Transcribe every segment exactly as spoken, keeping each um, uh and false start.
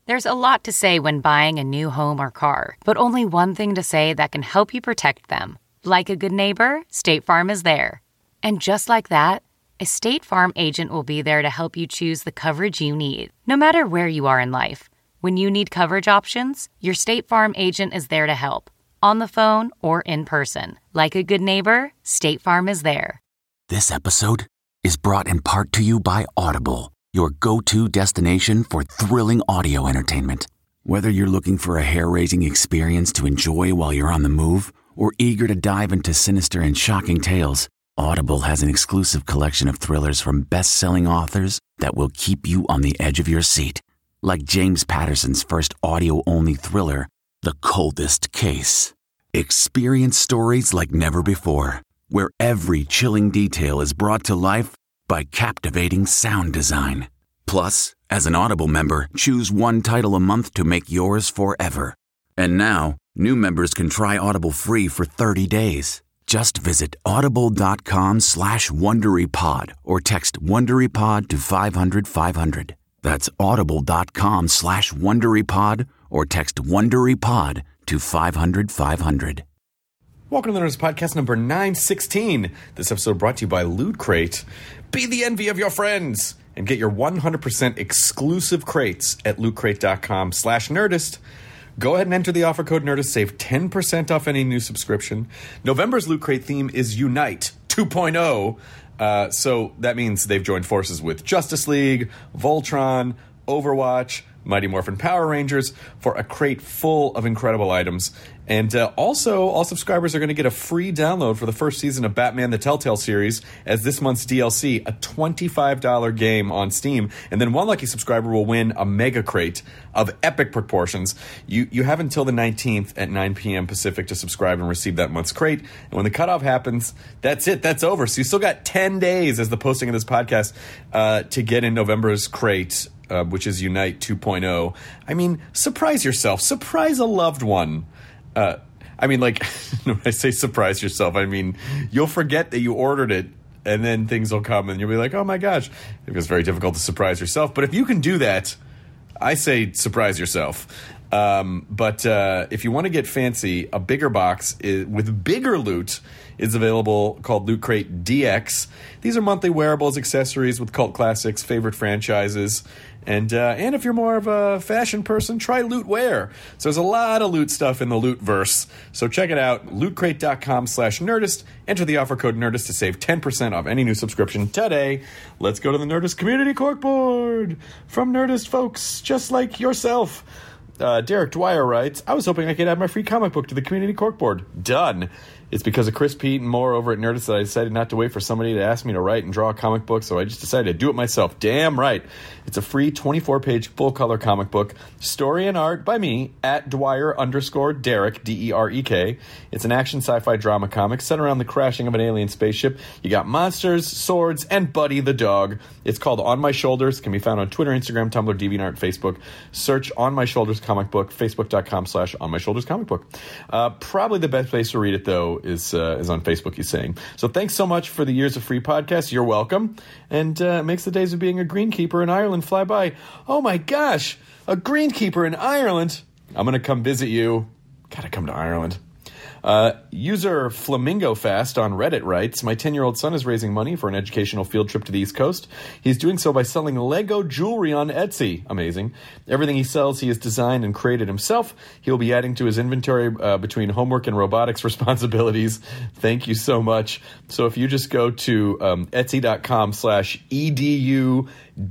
There's a lot to say when buying a new home or car, but only one thing to say that can help you protect them. Like a good neighbor, State Farm is there. And just like that, a State Farm agent will be there to help you choose the coverage you need, no matter where you are in life. When you need coverage options, your State Farm agent is there to help, on the phone or in person. Like a good neighbor, State Farm is there. This episode is brought in part to you by Audible, your go-to destination for thrilling audio entertainment. Whether you're looking for a hair-raising experience to enjoy while you're on the move, or eager to dive into sinister and shocking tales, Audible has an exclusive collection of thrillers from best-selling authors that will keep you on the edge of your seat. Like James Patterson's first audio-only thriller, The Coldest Case. Experience stories like never before, where every chilling detail is brought to life by captivating sound design. Plus, as an Audible member, choose one title a month to make yours forever. And now, new members can try Audible free for thirty days. Just visit audible.com slash WonderyPod or text WonderyPod to five hundred five hundred. That's audible.com slash WonderyPod or text WonderyPod to five hundred five hundred. Welcome to the Nerdist Podcast number nine sixteen. This episode brought to you by Loot Crate. Be the envy of your friends and get your one hundred percent exclusive crates at lootcrate.com slash Nerdist. Go ahead and enter the offer code Nerdist. Save ten percent off any new subscription. November's Loot Crate theme is Unite two point oh. Uh, so that means they've joined forces with Justice League, Voltron, Overwatch, Mighty Morphin Power Rangers for a crate full of incredible items. And uh, also, all subscribers are going to get a free download for the first season of Batman the Telltale series as this month's D L C, a twenty-five dollars game on Steam. And then one lucky subscriber will win a mega crate of epic proportions. You you have until the nineteenth at nine p.m. Pacific to subscribe and receive that month's crate. And when the cutoff happens, that's it. That's over. So you still got ten days as the posting of this podcast uh, to get in November's crate, uh, which is Unite two point oh. I mean, surprise yourself. Surprise a loved one. Uh, I mean, like, when I say surprise yourself, I mean, you'll forget that you ordered it, and then things will come, and you'll be like, oh my gosh. It's very difficult to surprise yourself. But if you can do that, I say surprise yourself. Um, but uh, if you want to get fancy, a bigger box is, with bigger loot is available called Loot Crate D X. These are monthly wearables, accessories with cult classics, favorite franchises. And uh, and if you're more of a fashion person, try Loot Wear. So there's a lot of loot stuff in the Loot-verse. So check it out, lootcrate.com slash Nerdist. Enter the offer code Nerdist to save ten percent off any new subscription today. Let's go to the Nerdist Community Corkboard from Nerdist folks just like yourself. Uh, Derek Dwyer writes, I was hoping I could add my free comic book to the Community Corkboard. Done. It's because of Chris Pete and more over at Nerdist that I decided not to wait for somebody to ask me to write and draw a comic book, so I just decided to do it myself. Damn right. It's a free twenty-four page full-color comic book, story and art by me, at Dwyer underscore Derek, D E R E K. It's an action sci-fi drama comic set around the crashing of an alien spaceship. You got monsters, swords, and Buddy the dog. It's called On My Shoulders. It can be found on Twitter, Instagram, Tumblr, DeviantArt, Facebook. Search On My Shoulders comic book, facebook.com slash On My Shoulders comic book. Uh, probably the best place to read it, though, is uh, is on Facebook, he's saying. So thanks so much for the years of free podcasts. You're welcome. And uh, it makes the days of being a greenkeeper in Ireland fly by. Oh my gosh, a greenkeeper in Ireland. I'm going to come visit you. Gotta come to Ireland. Uh, user Flamingo Fast on Reddit writes, my ten-year-old son is raising money for an educational field trip to the East Coast. He's doing so by selling Lego jewelry on Etsy. Amazing. Everything he sells, he has designed and created himself. He'll be adding to his inventory uh, between homework and robotics responsibilities. Thank you so much. So if you just go to um, etsy.com slash edudc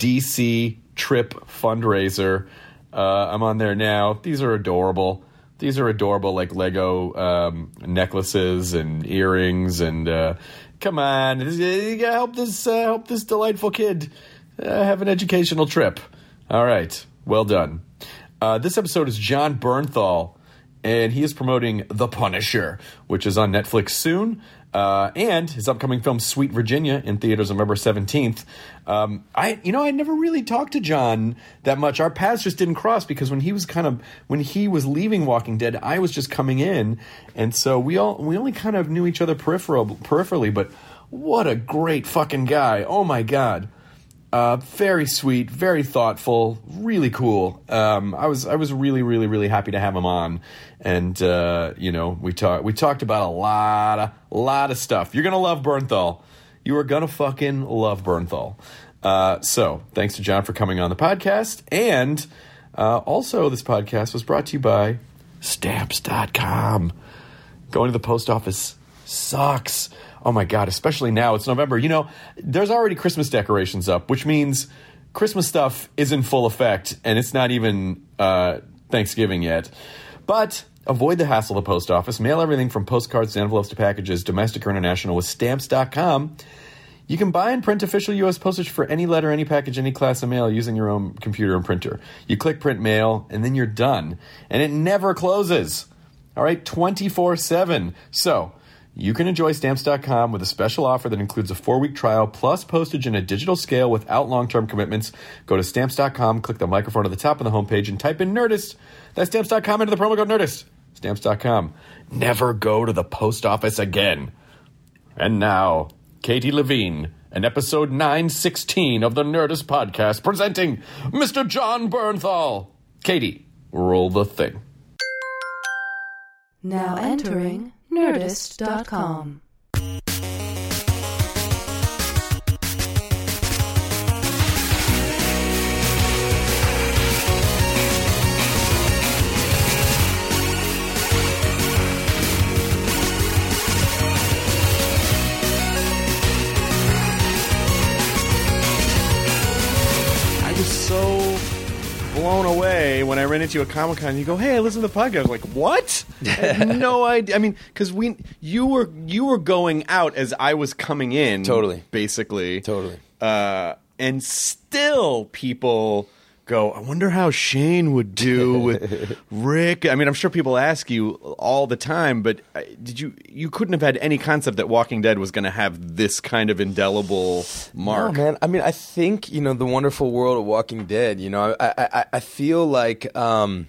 trip fundraiser, uh, I'm on there now. These are adorable. These are adorable, like Lego um, necklaces and earrings, and uh, come on, you gotta help this uh, help this delightful kid uh, have an educational trip. All right, well done. Uh, this episode is John Bernthal, and he is promoting The Punisher, which is on Netflix soon. Uh, and his upcoming film Sweet Virginia in theaters on November seventeenth. Um, I, you know, I never really talked to John that much. Our paths just didn't cross because when he was kind of when he was leaving Walking Dead, I was just coming in, and so we all we only kind of knew each other peripheral peripherally. But what a great fucking guy! Oh my god. Uh, very sweet, very thoughtful, really cool. Um, I was I was really, really, really happy to have him on, and uh, you know, we talked we talked about a lot of lot of stuff. You're gonna love Bernthal. You are gonna fucking love Bernthal. Uh, so, thanks to John for coming on the podcast, and uh, also this podcast was brought to you by Stamps dot com. Going to the post office sucks. Oh my God, especially now. It's November. You know, there's already Christmas decorations up, which means Christmas stuff is in full effect, and it's not even uh, Thanksgiving yet. But avoid the hassle of the post office. Mail everything from postcards to envelopes to packages, domestic or international, with Stamps dot com. You can buy and print official U S postage for any letter, any package, any class of mail using your own computer and printer. You click print mail, and then you're done. And it never closes. All right, twenty-four seven. So you can enjoy Stamps dot com with a special offer that includes a four-week trial plus postage in a digital scale without long-term commitments. Go to Stamps dot com, click the microphone at the top of the homepage, and type in Nerdist. That's Stamps dot com, into the promo code Nerdist. Stamps dot com. Never go to the post office again. And now, Katie Levine, and episode nine sixteen of the Nerdist podcast, presenting Mister John Bernthal. Katie, roll the thing. Now entering Nerdist dot com. So blown away when I ran into you at Comic-Con and you go, hey, I listen to the podcast. I was like, what? I had no idea. I mean, because we you were you were going out as I was coming in. Totally. Basically. Totally. Uh, and still people go, I wonder how Shane would do with Rick. I mean, I'm sure people ask you all the time, but did you you couldn't have had any concept that Walking Dead was going to have this kind of indelible mark? No, man. I mean, I think, you know, the wonderful world of Walking Dead, you know, I I, I feel like, um,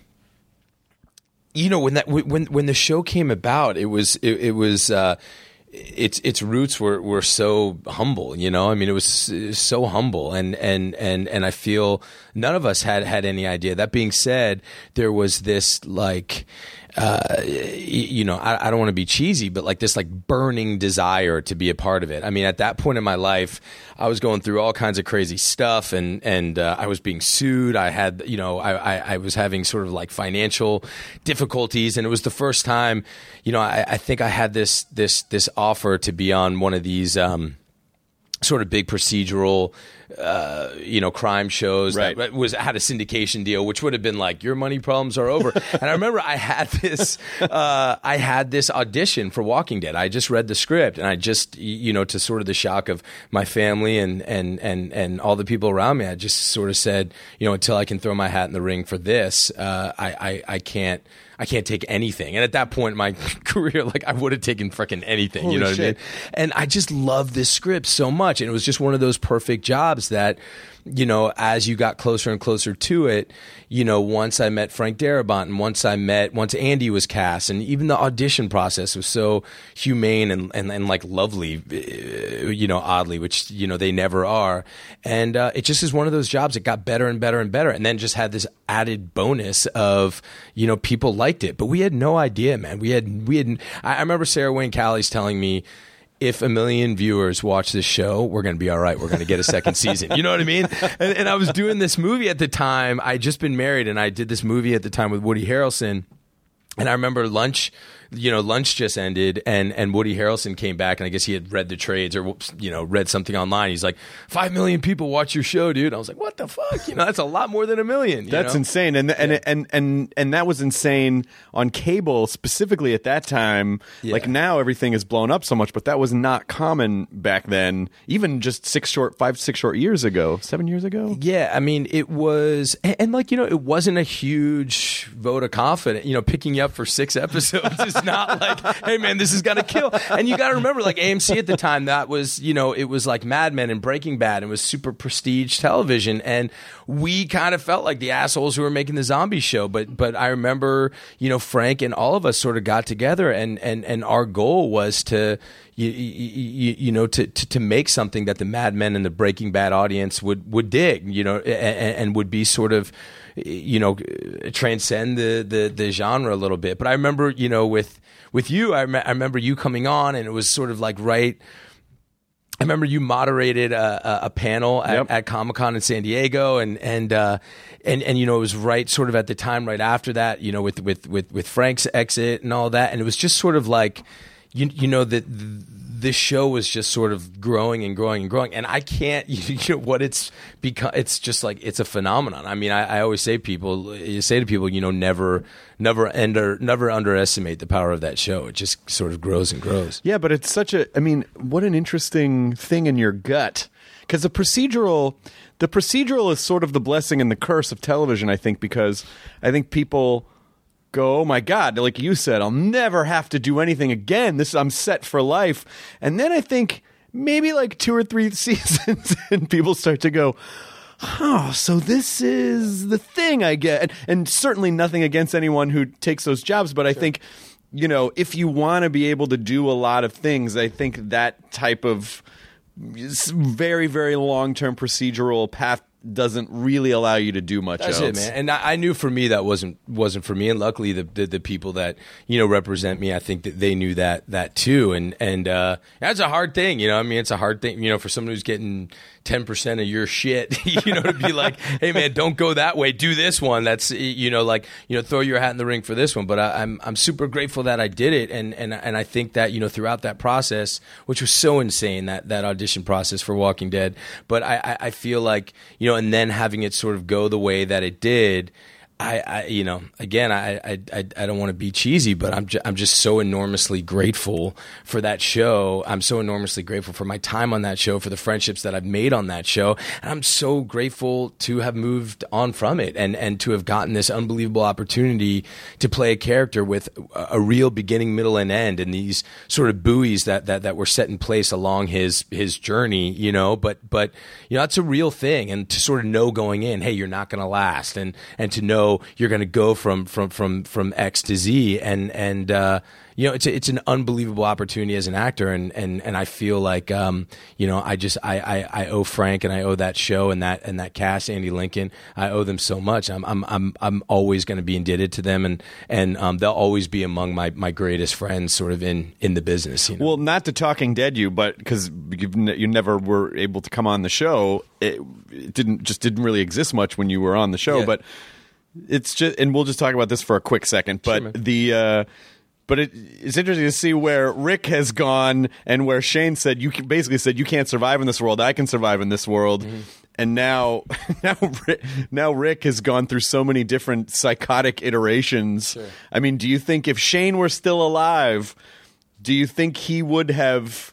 you know, when that when when the show came about, it was it, it was. Uh, its its roots were, were so humble, you know. I mean, it was, it was so humble, and, and, and, and I feel none of us had, had any idea. That being said, there was this like, uh, you know, I, I don't want to be cheesy, but like this like burning desire to be a part of it. I mean, at that point in my life, I was going through all kinds of crazy stuff, and and uh, I was being sued. I had, you know, I, I, I was having sort of like financial difficulties, and it was the first time, you know, I, I think I had this this this offer to be on one of these um, sort of big procedural, uh, you know, crime shows. Right. That was had a syndication deal, which would have been like, your money problems are over. And I remember I had this, uh, I had this audition for Walking Dead. I just read the script, and I just, you know, to sort of the shock of my family and and and and all the people around me, I just sort of said, you know, until I can throw my hat in the ring for this, uh, I, I I can't. I can't take anything. And at that point in my career, like I would have taken freaking anything, Holy you know what shit. I mean? And I just loved this script so much. And it was just one of those perfect jobs that, you know, as you got closer and closer to it, you know, once I met Frank Darabont, and once I met, once Andy was cast, and even the audition process was so humane and, and, and like lovely, you know, oddly, which, you know, they never are. And uh, it just is one of those jobs that got better and better and better. And then just had this added bonus of, you know, people liked it. But we had no idea, man. We had, we had, I remember Sarah Wayne Callies telling me, if a million viewers watch this show, we're going to be all right. We're going to get a second season. You know what I mean? And, and I was doing this movie at the time. I'd just been married, and I did this movie at the time with Woody Harrelson. And I remember lunch, you know, lunch just ended, and, and Woody Harrelson came back, and I guess he had read the trades or, you know, read something online. He's like, five million people watch your show, dude. I was like, what the fuck? You know, that's a lot more than a million. You That's know? insane, and and, Yeah. and and and that was insane on cable specifically at that time. Yeah. Like now, everything is blown up so much, but that was not common back then. Even just six short, five, six short years ago, seven years ago. Yeah, I mean, it was, and, and like, you know, it wasn't a huge vote of confidence. You know, picking you up for six episodes is not like, hey man, this is gonna kill. And you got to remember, like A M C at the time, that was, you know, it was like Mad Men and Breaking Bad. It was super prestige television, and we kind of felt like the assholes who were making the zombie show. But but I remember, you know, Frank and all of us sort of got together, and and and our goal was to. You, you, you know, to, to, to make something that the Mad Men and the Breaking Bad audience would, would dig, you know, and, and would be sort of, you know, transcend the, the, the genre a little bit. But I remember, you know, with with you, I, rem- I remember you coming on, and it was sort of like right. I remember you moderated a, a, a panel at, yep. at Comic-Con in San Diego, and and uh, and and you know, it was right sort of at the time right after that, you know, with with with, with Frank's exit and all that, and it was just sort of like. You, you know, that this show was just sort of growing and growing and growing. And I can't, you know, what it's become, it's just like, it's a phenomenon. I mean, I, I always say people, you say to people, you know, never, never under, never underestimate the power of that show. It just sort of grows and grows. Yeah, but it's such a, I mean, what an interesting thing in your gut. Because the procedural, the procedural is sort of the blessing and the curse of television, I think, because I think people... go, oh my God, like you said, I'll never have to do anything again. This I'm set for life. And then I think maybe like two or three seasons and people start to go, oh, so this is the thing I get. And, and certainly nothing against anyone who takes those jobs, but I sure. think, you know, if you want to be able to do a lot of things, I think that type of very, very long-term procedural path doesn't really allow you to do much That's else. it, man. And I, I knew for me that wasn't wasn't for me. And luckily, the, the the people that you know represent me, I think that they knew that that too. And and uh, that's a hard thing, you know. I mean, it's a hard thing, you know, for someone who's getting ten percent of your shit, you know, to be like, hey man, don't go that way. Do this one. That's, you know, like, you know, throw your hat in the ring for this one. But I, I'm I'm super grateful that I did it, and and and I think that, you know, throughout that process, which was so insane, that that audition process for Walking Dead. But I I, I feel like, you know, and then having it sort of go the way that it did. I, I, you know, again, I, I, I I don't want to be cheesy, but I'm, ju- I'm just so enormously grateful for that show. I'm so enormously grateful for my time on that show, for the friendships that I've made on that show, and I'm so grateful to have moved on from it, and, and to have gotten this unbelievable opportunity to play a character with a, a real beginning, middle, and end, and these sort of buoys that, that, that were set in place along his his journey, you know. But but you know, that's a real thing, and to sort of know going in, hey, you're not going to last, and and to know you're going to go from, from, from, from X to Z, and, and, uh, you know, it's a, it's an unbelievable opportunity as an actor. And, and, and I feel like, um, you know, I just, I, I, I owe Frank, and I owe that show and that, and that cast, Andy Lincoln, I owe them so much. I'm, I'm, I'm, I'm always going to be indebted to them, and, and, um, they'll always be among my, my greatest friends sort of in, in the business. You know? Well, not to Talking Dead you, but because ne- you never were able to come on the show, it, it didn't, just didn't really exist much when you were on the show, yeah. but it's just, and we'll just talk about this for a quick second, but sure, the, uh, but it, it's interesting to see where Rick has gone, and where Shane said, you can, basically said, you can't survive in this world. I can survive in this world. Mm-hmm. And now, now, Rick, now Rick has gone through so many different psychotic iterations. Sure. I mean, do you think if Shane were still alive, do you think he would have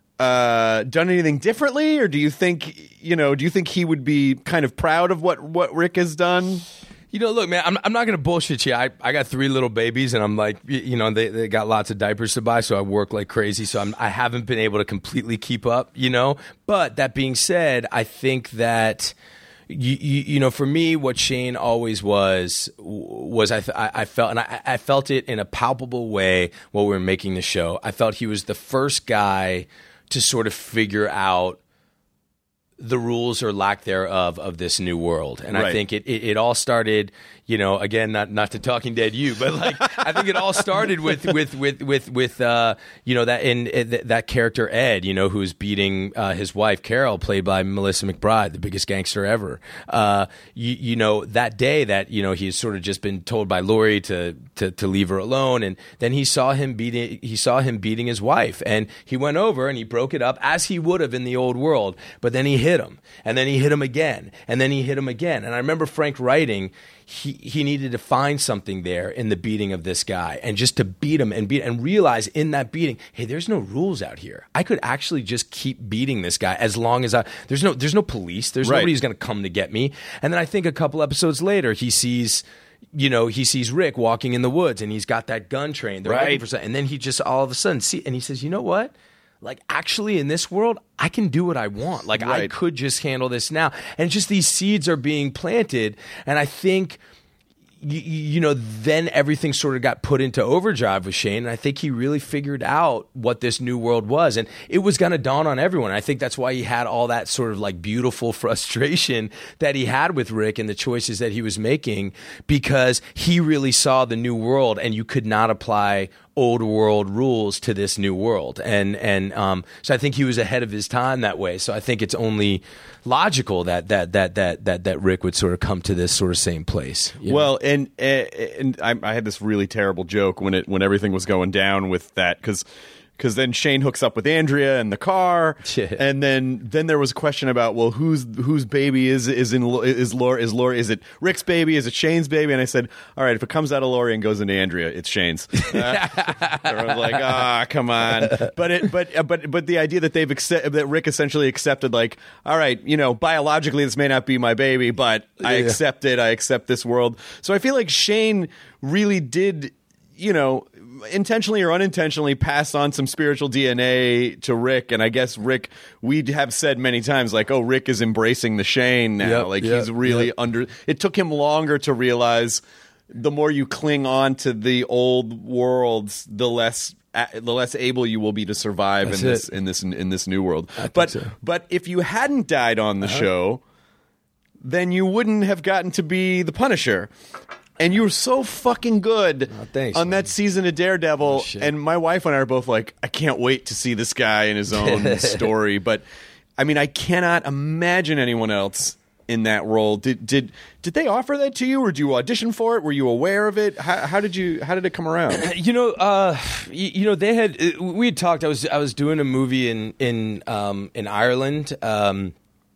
uh, done anything differently? Or do you think, you know, do you think he would be kind of proud of what, what Rick has done? You know, look, man, I'm, I'm not going to bullshit you. I, I got three little babies, and I'm like, you know, they, they got lots of diapers to buy, so I work like crazy. So I'm, I haven't been able to completely keep up, you know. But that being said, I think that, you, you, you know, for me, what Shane always was, was I, I felt, and I, I felt it in a palpable way while we were making the show. I felt he was the first guy to sort of figure out the rules or lack thereof of this new world. And right. I think it, it, it all started, you know, again, not not to Talking Dead you, but like I think it all started with with with with with uh, you know, that in, in that character Ed, you know, who's beating uh, his wife Carol, played by Melissa McBride, the biggest gangster ever. Uh, you, you know, that day that, you know, he's sort of just been told by Lori to, to to leave her alone, and then he saw him beating he saw him beating his wife, and he went over and he broke it up as he would have in the old world, but then he hit him, and then he hit him again, and then he hit him again. And I remember Frank writing, he he needed to find something there in the beating of this guy, and just to beat him and beat and realize in that beating, hey, there's no rules out here. I could actually just keep beating this guy as long as I there's no there's no police, there's right. nobody who's going to come to get me. And then I think a couple episodes later, he sees, you know, he sees Rick walking in the woods and he's got that gun trained. They're Right. looking for something. And then he just all of a sudden see, and he says, you know what? Like, actually, in this world, I can do what I want. Like, I Right. could just handle this now. And just these seeds are being planted. And I think, you, you know, then everything sort of got put into overdrive with Shane. And I think he really figured out what this new world was. And it was going to dawn on everyone. I think that's why he had all that sort of like beautiful frustration that he had with Rick and the choices that he was making, because he really saw the new world and you could not apply old world rules to this new world. And and um, so I think he was ahead of his time that way. So I think it's only logical that that that that that that Rick would sort of come to this sort of same place. you know? Well, and and I, I had this really terrible joke when it when everything was going down with that, because because then Shane hooks up with Andrea in the car, Yeah. and then then there was a question about, well, whose whose baby is is in is Laura is Laura is it Rick's baby, is it Shane's baby? And I said, all right, if it comes out of Laurie and goes into Andrea, it's Shane's. Uh, everyone's like, ah, come on. But it but uh, but but the idea that they've accept, that Rick essentially accepted, like, all right, you know, biologically this may not be my baby, but I Yeah. accept it. I accept this world. So I feel like Shane really did, you know, intentionally or unintentionally pass on some spiritual D N A to Rick. And I guess Rick, we have said many times, like, oh, Rick is embracing the Shane now. Yep, like yep, he's really yep. under, it took him longer to realize the more you cling on to the old worlds, the less the less able you will be to survive That's in this it. in this in this new world. think But so. but if you hadn't died on the show, then you wouldn't have gotten to be the Punisher. And you were so fucking good Oh, thanks, on man. that season of Daredevil. Oh, shit. And my wife and I are both like, I can't wait to see this guy in his own story. But I mean, I cannot imagine anyone else in that role. Did did did they offer that to you, or did you audition for it? Were you aware of it? How, how did you how did it come around? You know, uh, you, you know, they had uh, we had talked. I was I was doing a movie in in um, in Ireland. Um,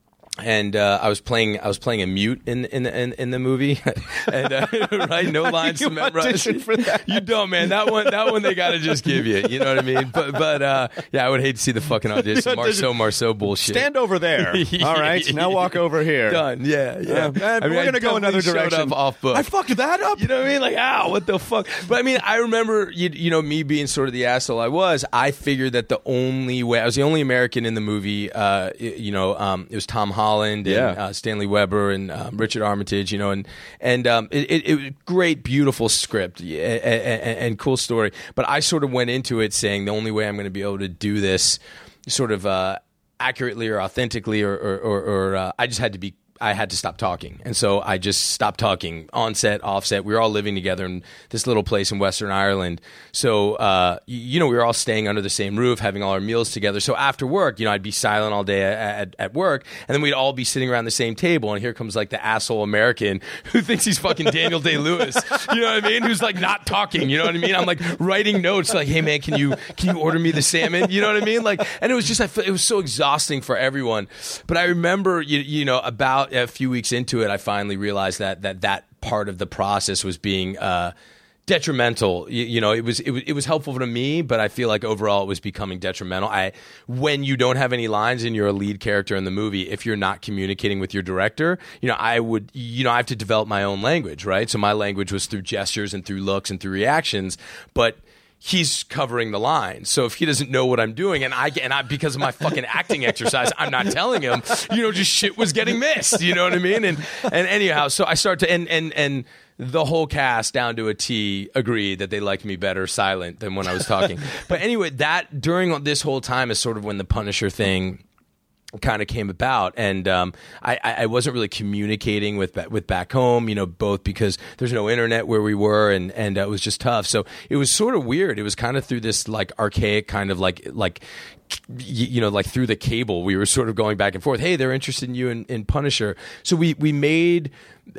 And uh, I was playing. I was playing a mute in in in, in the movie, and uh, right, no lines you to memorize. audition for that? You don't, man. That one, that one, they got to just give you. You know what I mean? But but uh, yeah, I would hate to see the fucking audition. Marceau Marceau bullshit. Stand over there. All right, now walk over here. Done. Yeah, yeah. Uh, man, I mean, we're I gonna go another definitely showed direction. up off book. I fucked that up. You know what I mean? Like, ow, what the fuck? But I mean, I remember, you, you know, me being sort of the asshole I was. I figured that the only way, I was the only American in the movie. Uh, you know, um, it was Tom Holland and Yeah. uh, Stanley Weber and um, Richard Armitage. You know, and and um, it, it, it was great, beautiful script and, and, and cool story. But I sort of went into it saying the only way I'm going to be able to do this, sort of uh, accurately or authentically, or, or, or, or uh, I just had to be. I had to stop talking. And so I just stopped talking on set, off set. We were all living together in this little place in Western Ireland. So, uh, you know, we were all staying under the same roof, having all our meals together. So after work, you know, I'd be silent all day at, at work, and then we'd all be sitting around the same table. And here comes like the asshole American who thinks he's fucking Daniel Day-Lewis. You know what I mean? Who's like not talking. You know what I mean? I'm like writing notes like, hey man, can you, can you order me the salmon? You know what I mean? Like, and it was just, I feel, it was so exhausting for everyone. But I remember, you, you know, about a few weeks into it, I finally realized that that that part of the process was being uh, detrimental. You, you know, it was, it was it was helpful to me, but I feel like overall it was becoming detrimental. I when you don't have any lines and you're a lead character in the movie, if you're not communicating with your director, you know, I would, you know, I have to develop my own language, right? So my language was through gestures and through looks and through reactions, but he's covering the line. So if he doesn't know what I'm doing, and I and I because of my fucking acting exercise, I'm not telling him, you know, just shit was getting missed. You know what I mean? And and anyhow, so I start to and and and the whole cast down to a T agreed that they liked me better silent than when I was talking. But anyway, that during this whole time is sort of when the Punisher thing kind of came about, and um, I, I wasn't really communicating with with back home, you know, both because there's no internet where we were, and and uh, it was just tough. So it was sort of weird. It was kind of through this like archaic kind of like like you know like through the cable we were sort of going back and forth. Hey, they're interested in you in, in Punisher. So we we made.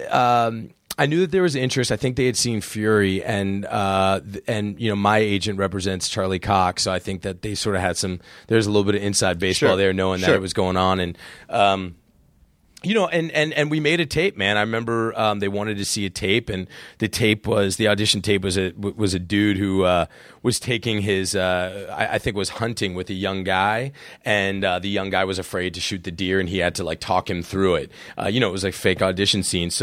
Um, I knew that there was interest. I think they had seen Fury, and uh, and you know my agent represents Charlie Cox, so I think that they sort of had some. There's a little bit of inside baseball Sure. there, knowing Sure. that it was going on, and um, you know, and, and and we made a tape, man. I remember um, they wanted to see a tape, and the tape was the audition tape was a was a dude who uh, was taking his uh, I, I think was hunting with a young guy, and uh, the young guy was afraid to shoot the deer, and he had to like talk him through it. Uh, you know, it was like fake audition scene. So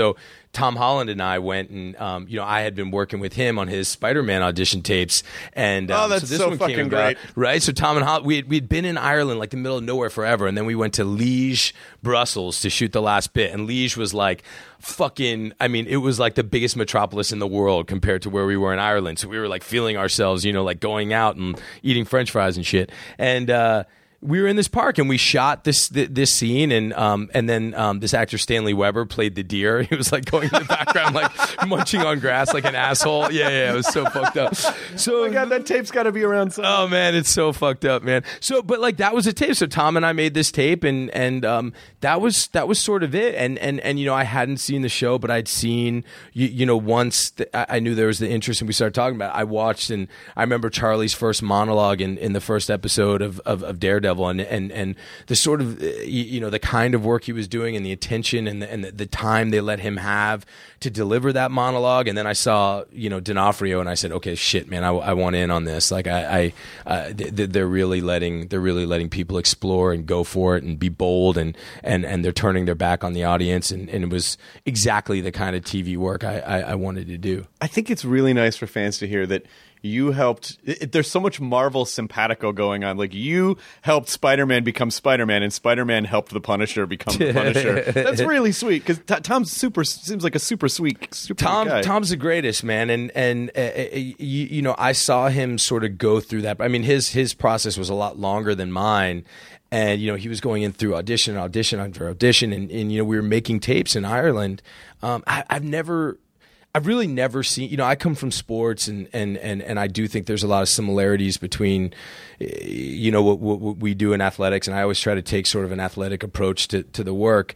Tom Holland and I went and, um, you know, I had been working with him on his Spider-Man audition tapes. And um, oh, that's so, this so one fucking came great. about, right? So Tom and Holland, we had, we'd been in Ireland, like the middle of nowhere forever. And then we went to Liège, Brussels to shoot the last bit. And Liège was like fucking, I mean, it was like the biggest metropolis in the world compared to where we were in Ireland. So we were like feeling ourselves, you know, like going out and eating French fries and shit. And, uh, we were in this park and we shot this th- this scene, and um and then um this actor Stanley Weber played the deer. He was like going in the background like munching on grass like an asshole. Yeah, yeah, it was so fucked up. So Oh my God, that tape's got to be around somewhere. Oh man, it's so fucked up, man. So, but like that was a tape. So Tom and I made this tape, and and um that was that was sort of it. And and and you know, I hadn't seen the show, but I'd seen you, you know once the, I, I knew there was the interest, and we started talking about it. I watched, and I remember Charlie's first monologue in, in the first episode of of, of Daredevil. And, and and the sort of, you know, the kind of work he was doing and the attention and the, and the, the time they let him have to deliver that monologue. And then I saw, you know, D'Onofrio, and I said, okay, shit, man, I, I want in on this. Like I, I uh, they're really letting they're really letting people explore and go for it and be bold, and and, and they're turning their back on the audience. And, and it was exactly the kind of T V work I, I, I wanted to do. I think it's really nice for fans to hear that you helped. It, there's so much Marvel simpatico going on. Like, you helped Spider-Man become Spider-Man, and Spider-Man helped the Punisher become the Punisher. That's really sweet, because t- Tom's super seems like a super sweet, super Tom. guy. Tom's the greatest, man, and and uh, uh, you, you know, I saw him sort of go through that. I mean, his his process was a lot longer than mine. And, you know, he was going in through audition, audition after audition, and, and you know, we were making tapes in Ireland. Um, I, I've never. I've really never seen, you know, I come from sports, and, and, and, and I do think there's a lot of similarities between, you know, what, what, what we do in athletics. And I always try to take sort of an athletic approach to, to the work.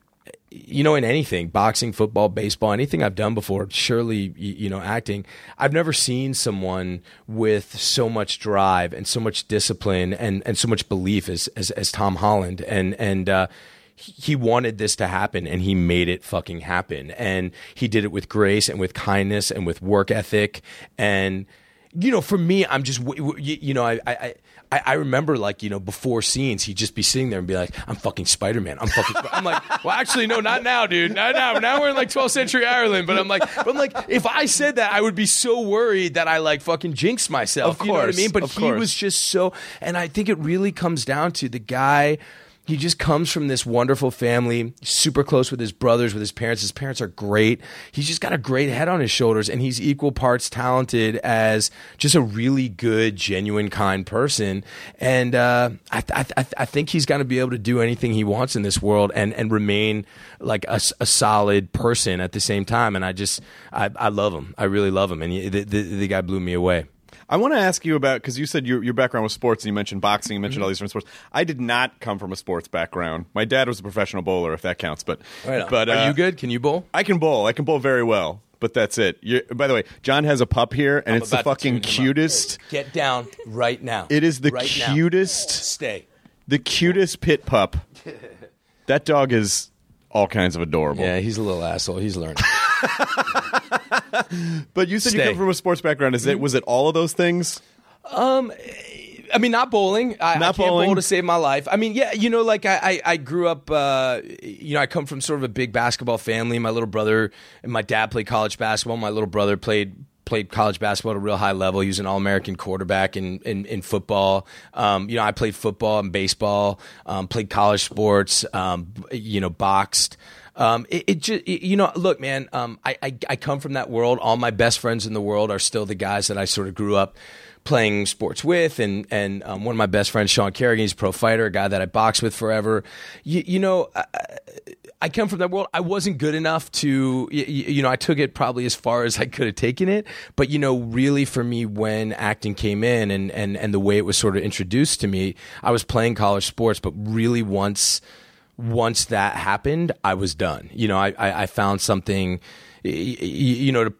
You know, in anything, boxing, football, baseball, anything I've done before, surely, you know, acting, I've never seen someone with so much drive and so much discipline and, and so much belief as, as, as Tom Holland. And, and, uh, he wanted this to happen, and he made it fucking happen. And he did it with grace and with kindness and with work ethic. And, you know, for me, I'm just, you know, I, I, I, I remember, like, you know, before scenes, he'd just be sitting there and be like, I'm fucking Spider-Man. I'm fucking Sp-. I'm like, well, actually, no, not now, dude. Not now. Now we're in like twelfth century Ireland. But I'm like, but I'm like, if I said that, I would be so worried that I like fucking jinx myself. Of You know what I course, mean? But of he course. was just so, and I think it really comes down to the guy. He just comes from this wonderful family, super close with his brothers, with his parents. His parents are great. He's just got a great head on his shoulders, and he's equal parts talented as just a really good, genuine, kind person. And uh, I, I, I think he's going to be able to do anything he wants in this world and, and remain like a, a solid person at the same time. And I just, I, I love him. I really love him. And he, the, the, the guy blew me away. I want to ask you about, because you said your your background was sports, and you mentioned boxing, you mentioned Mm-hmm. all these different sports. I did not come from a sports background. My dad was a professional bowler, if that counts. But Right on. but Are uh, you good? Can you bowl? I can bowl. I can bowl very well. But that's it. You're, by the way, John has a pup here, and I'm it's the about to fucking tune him up. cutest. Get down right now. It is the Right now. cutest, Stay. the cutest pit pup. That dog is all kinds of adorable. Yeah, he's a little asshole. He's learning. But you said you Stay. come from a sports background. Is it was it all of those things? Um, I mean, not bowling. I, I Not can't bowling. bowl to save my life. I mean, yeah, you know, like I, I, I grew up, uh, you know, I come from sort of a big basketball family. My little brother and my dad played college basketball. My little brother played played college basketball at a real high level. He was an All-American quarterback in, in, in football. Um, you know, I played football and baseball, um, played college sports, um, you know, boxed. Um, it, it just, you know, look, man, um, I, I, I come from that world. All my best friends in the world are still the guys that I sort of grew up playing sports with, and and um, one of my best friends, Sean Kerrigan, he's a pro fighter, a guy that I boxed with forever. You, you know, I, I come from that world. I wasn't good enough to, you, you know, I took it probably as far as I could have taken it. But, you know, really for me, when acting came in and, and, and the way it was sort of introduced to me, I was playing college sports, but really once once that happened, I was done. You know, I, I, I found something. You know, to,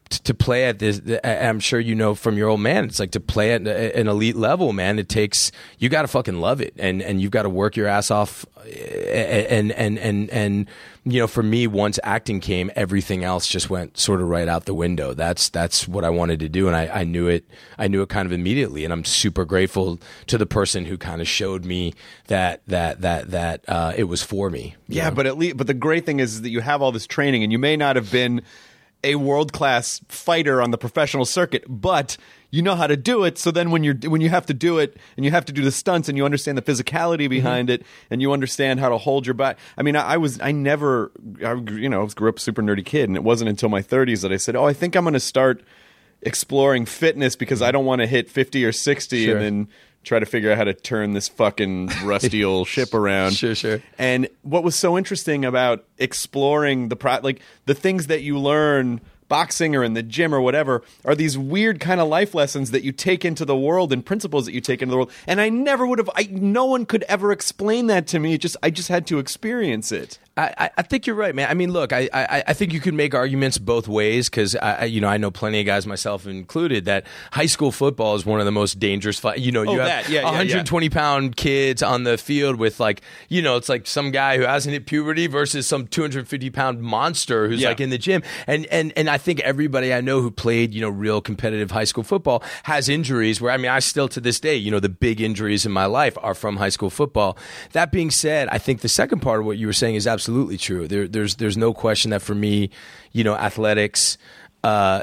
t- to play at this, I'm sure you know from your old man, it's like to play at an elite level, man. It takes, you got to fucking love it, and and you've got to work your ass off, and and and and you know, for me, once acting came, everything else just went sort of right out the window. That's that's what I wanted to do, and I, I knew it. I knew it kind of immediately, and I'm super grateful to the person who kind of showed me that that that that uh, it was for me. Yeah, know? but at least, but the great thing is that you have all this training, and you may not have been a world-class fighter on the professional circuit, but you know how to do it. So then when you're when you have to do it and you have to do the stunts and you understand the physicality behind mm-hmm. it and you understand how to hold your body. I mean, I, I was I never I, you know, I grew up a super nerdy kid, and it wasn't until my thirties that I said, "Oh, I think I'm going to start exploring fitness because I don't want to hit fifty or sixty sure. and then try to figure out how to turn this fucking rusty old ship around." Sure, sure. And what was so interesting about exploring the pro- like the things that you learn boxing or in the gym or whatever are these weird kind of life lessons that you take into the world and principles that you take into the world. And I never would have, I, no one could ever explain that to me. It just, I just had to experience it. I, I think you're right, man. I mean, look, I, I, I think you could make arguments both ways because, I, you know, I know plenty of guys, myself included, that high school football is one of the most dangerous. Fi- you know, you oh, have that. Yeah, one hundred twenty yeah, yeah. pound kids on the field with, like, you know, it's like some guy who hasn't hit puberty versus some two hundred fifty pound monster who's yeah. like in the gym. And, and, and I think everybody I know who played, you know, real competitive high school football has injuries where, I mean, I still to this day, you know, the big injuries in my life are from high school football. That being said, I think the second part of what you were saying is absolutely true. There, There's there's no question that for me, you know, athletics, uh,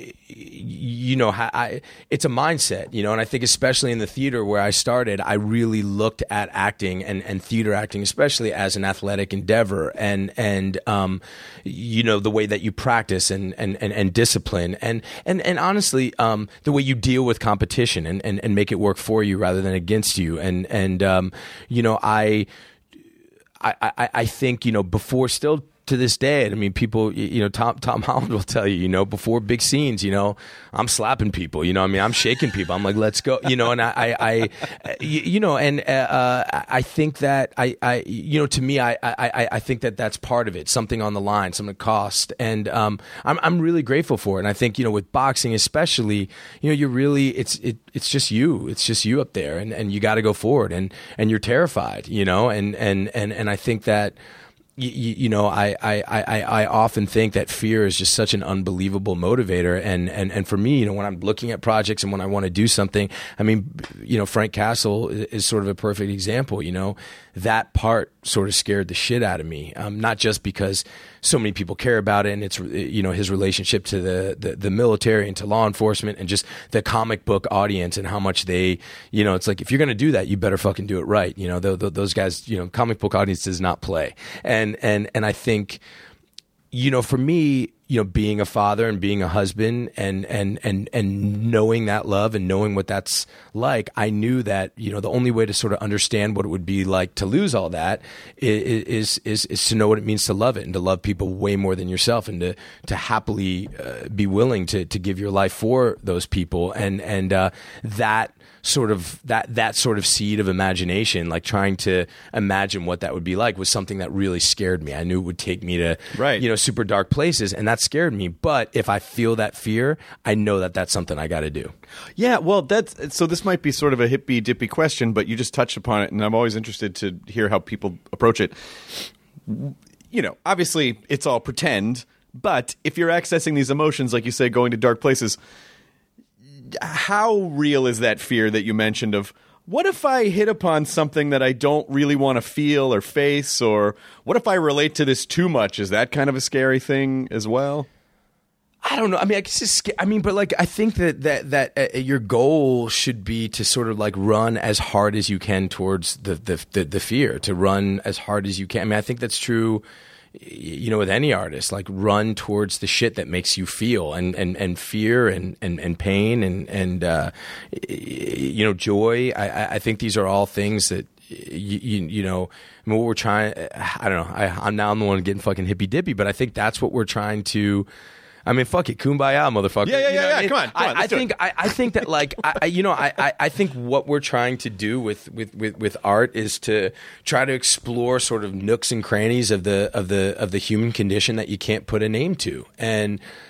you know, I, it's a mindset, you know, and I think especially in the theater where I started, I really looked at acting and, and theater acting, especially as an athletic endeavor, and and um, you know, the way that you practice and and, and, and discipline, and and and honestly, um, the way you deal with competition and, and, and make it work for you rather than against you, and and um, you know, I. I, I, I think, you know, before still to this day, I mean, people, you know, Tom Tom Holland will tell you, you know, before big scenes, you know, I'm slapping people, you know, I mean, I'm shaking people. I'm like, let's go, you know, and I, I, I you know, and uh, I think that I, I, you know, to me, I, I, I think that that's part of it, something on the line, something cost, and um, I'm, I'm really grateful for it. And I think, you know, with boxing especially, you know, you're really, it's, it, it's just you, it's just you up there, and, and you got to go forward, and, and you're terrified, you know, and, and, and, and I think that. You, you know, I, I, I, I often think that fear is just such an unbelievable motivator. And, and, and for me, you know, when I'm looking at projects and when I want to do something, I mean, you know, Frank Castle is sort of a perfect example. You know, that part sort of scared the shit out of me. Um, not just because so many people care about it and it's, you know, his relationship to the, the, the military and to law enforcement and just the comic book audience and how much they, you know, it's like, if you're going to do that, you better fucking do it right. You know, th- th- those guys, you know, comic book audience does not play. And, and, and I think, you know, for me, you know, being a father and being a husband and, and, and, and knowing that love and knowing what that's like, I knew that, you know, the only way to sort of understand what it would be like to lose all that is, is, is to know what it means to love it and to love people way more than yourself and to, to happily uh, be willing to, to give your life for those people. And, and, uh, that, sort of that that sort of seed of imagination, like trying to imagine what that would be like, was something that really scared me. I knew it would take me to right. you know, super dark places, and that scared me. But if I feel that fear, I know that that's something I got to do. Yeah, well, that's so. This might be sort of a hippy dippy question, but you just touched upon it, and I'm always interested to hear how people approach it. You know, obviously, it's all pretend, but if you're accessing these emotions, like you say, going to dark places. How real is that fear that you mentioned of, what if I hit upon something that I don't really want to feel or face, or what if I relate to this too much? Is that kind of a scary thing as well? I don't know. I mean, I guess it's, I mean, but like, I think that that that uh, your goal should be to sort of like run as hard as you can towards the the the, the fear, to run as hard as you can. I mean, I think that's true. You know, with any artist, like run towards the shit that makes you feel, and, and, and fear and, and, and pain and, and uh, you know, joy. I, I think these are all things that, you, you, you know, I mean, what we're trying, I don't know, I, I'm now I'm the one getting fucking hippy dippy, but I think that's what we're trying to, I mean, fuck it, kumbaya, motherfucker. Yeah, yeah, you know yeah, yeah. I mean? Come on, come on. I, I think, I, I think that, like, I, you know, I, I, I think what we're trying to do with, with, with, with art is to try to explore sort of nooks and crannies of the, of the, of the human condition that you can't put a name to, and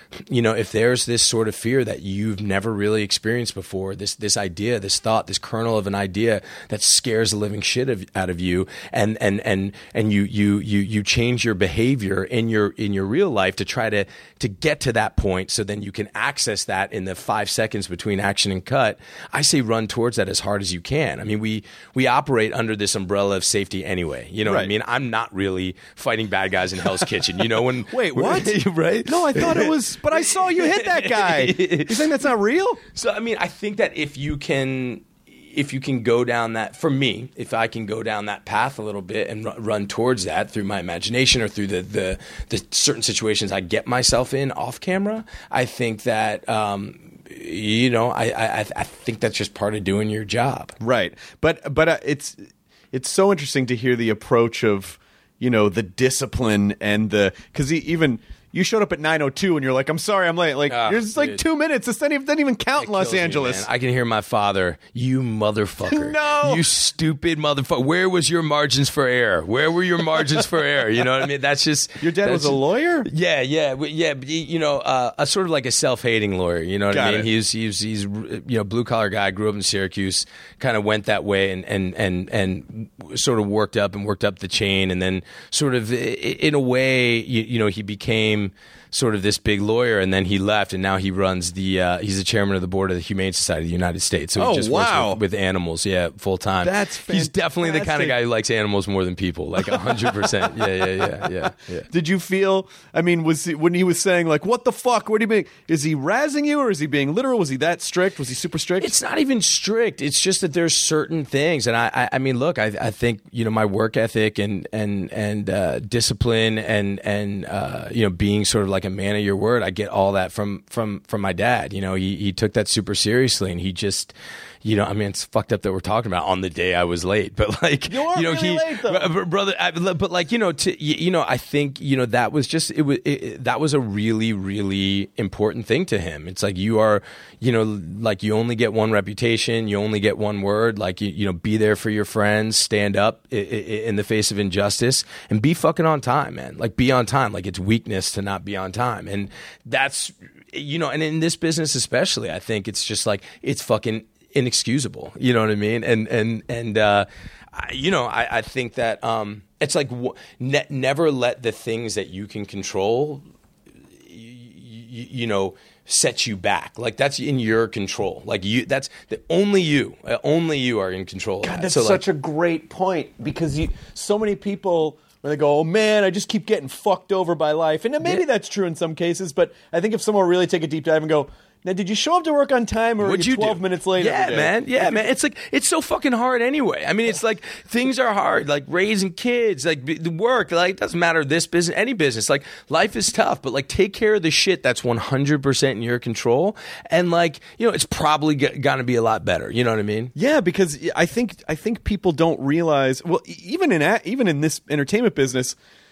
you know, if there's this sort of fear that you've never really experienced before, this this idea, this thought, this kernel of an idea that scares the living shit of, out of you, and and and and you you you you change your behavior in your in your real life to try to to get to that point, so then you can access that in the five seconds between action and cut. I say run towards that as hard as you can. I mean, we we operate under this umbrella of safety anyway. You know Right. what I mean? I'm not really fighting bad guys in Hell's Kitchen. You know when Wait, what? right? No, I thought it was, but I saw you hit that guy. You think that's not real? So I mean, I think that if you can, if you can go down that, for me, if I can go down that path a little bit and r- run towards that through my imagination or through the, the the certain situations I get myself in off camera, I think that um, you know, I, I I think that's just part of doing your job. Right. But but uh, it's it's so interesting to hear the approach of, you know, the discipline and the, because even you showed up at nine oh two and you're like, I'm sorry, I'm late. Like, Ah, you're just like dude. two minutes. This doesn't even, doesn't even count in Los Kills me, Angeles. man. I can hear my father, you motherfucker. No. You stupid motherfucker. Where was your margins for error? Where were your margins for error? You know what I mean? That's just. Your dad that's was a lawyer? Yeah, yeah, w- yeah. but, y- You know, uh, a sort of like a self-hating lawyer. You know what Got I mean? it. He's he's he's you know, blue collar guy. Grew up in Syracuse. Kind of went that way and and and and sort of worked up and worked up the chain, and then sort of i- in a way, you, you know, he became sort of this big lawyer, and then he left, and now he runs the. Uh, he's the chairman of the board of the Humane Society of the United States. So Oh, he just wow. works with, with animals, yeah, full time. That's He's definitely the kind fantastic. of guy who likes animals more than people, like a hundred percent. Yeah, yeah, yeah, yeah, yeah. Did you feel, I mean, was he, when he was saying, like, what the fuck? What do you mean? Is he razzing you, or is he being literal? Was he that strict? Was he super strict? It's not even strict. It's just that there's certain things, and I, I, I mean, look, I, I think you know my work ethic and and and uh, discipline and and uh, you know being sort of like a man of your word. I get all that from from from my dad. You know, he he took that super seriously, and he just. You know, I mean, it's fucked up that we're talking about on the day I was late, but like, You are know, really he, late, though. br- brother, I, but like, you know, to, you, you know, I think, you know, that was just, it was, it, that was a really, really important thing to him. It's like, you are, you know, like you only get one reputation, you only get one word, like, you, you know, be there for your friends, stand up i- i- in the face of injustice, and be fucking on time, man. Like, be on time. Like, it's weakness to not be on time. And that's, you know, and in this business especially, I think it's just like, it's fucking inexcusable. You know what I mean? And and and uh, I, you know, I, I think that um, it's like w- ne- never let the things that you can control, you, you, you know, set you back. Like that's in your control. Like you, that's the, only you, uh, only you are in control. Of God, that. that's So, like, such a great point, because you, so many people, when they go, oh man, I just keep getting fucked over by life. And maybe Yeah. that's true in some cases, but I think if someone will really take a deep dive and go, now, did you show up to work on time, or were What'd you you twelve do? minutes late? Yeah, every day? man. Yeah, man. It's like it's so fucking hard anyway. I mean, it's like things are hard, like raising kids, like b- the work. Like it doesn't matter this business, any business. Like life is tough, but like take care of the shit that's one hundred percent in your control, and like you know, it's probably g- gonna be a lot better. You know what I mean? Yeah, because I think I think people don't realize. Well, e- even in a- even in this entertainment business,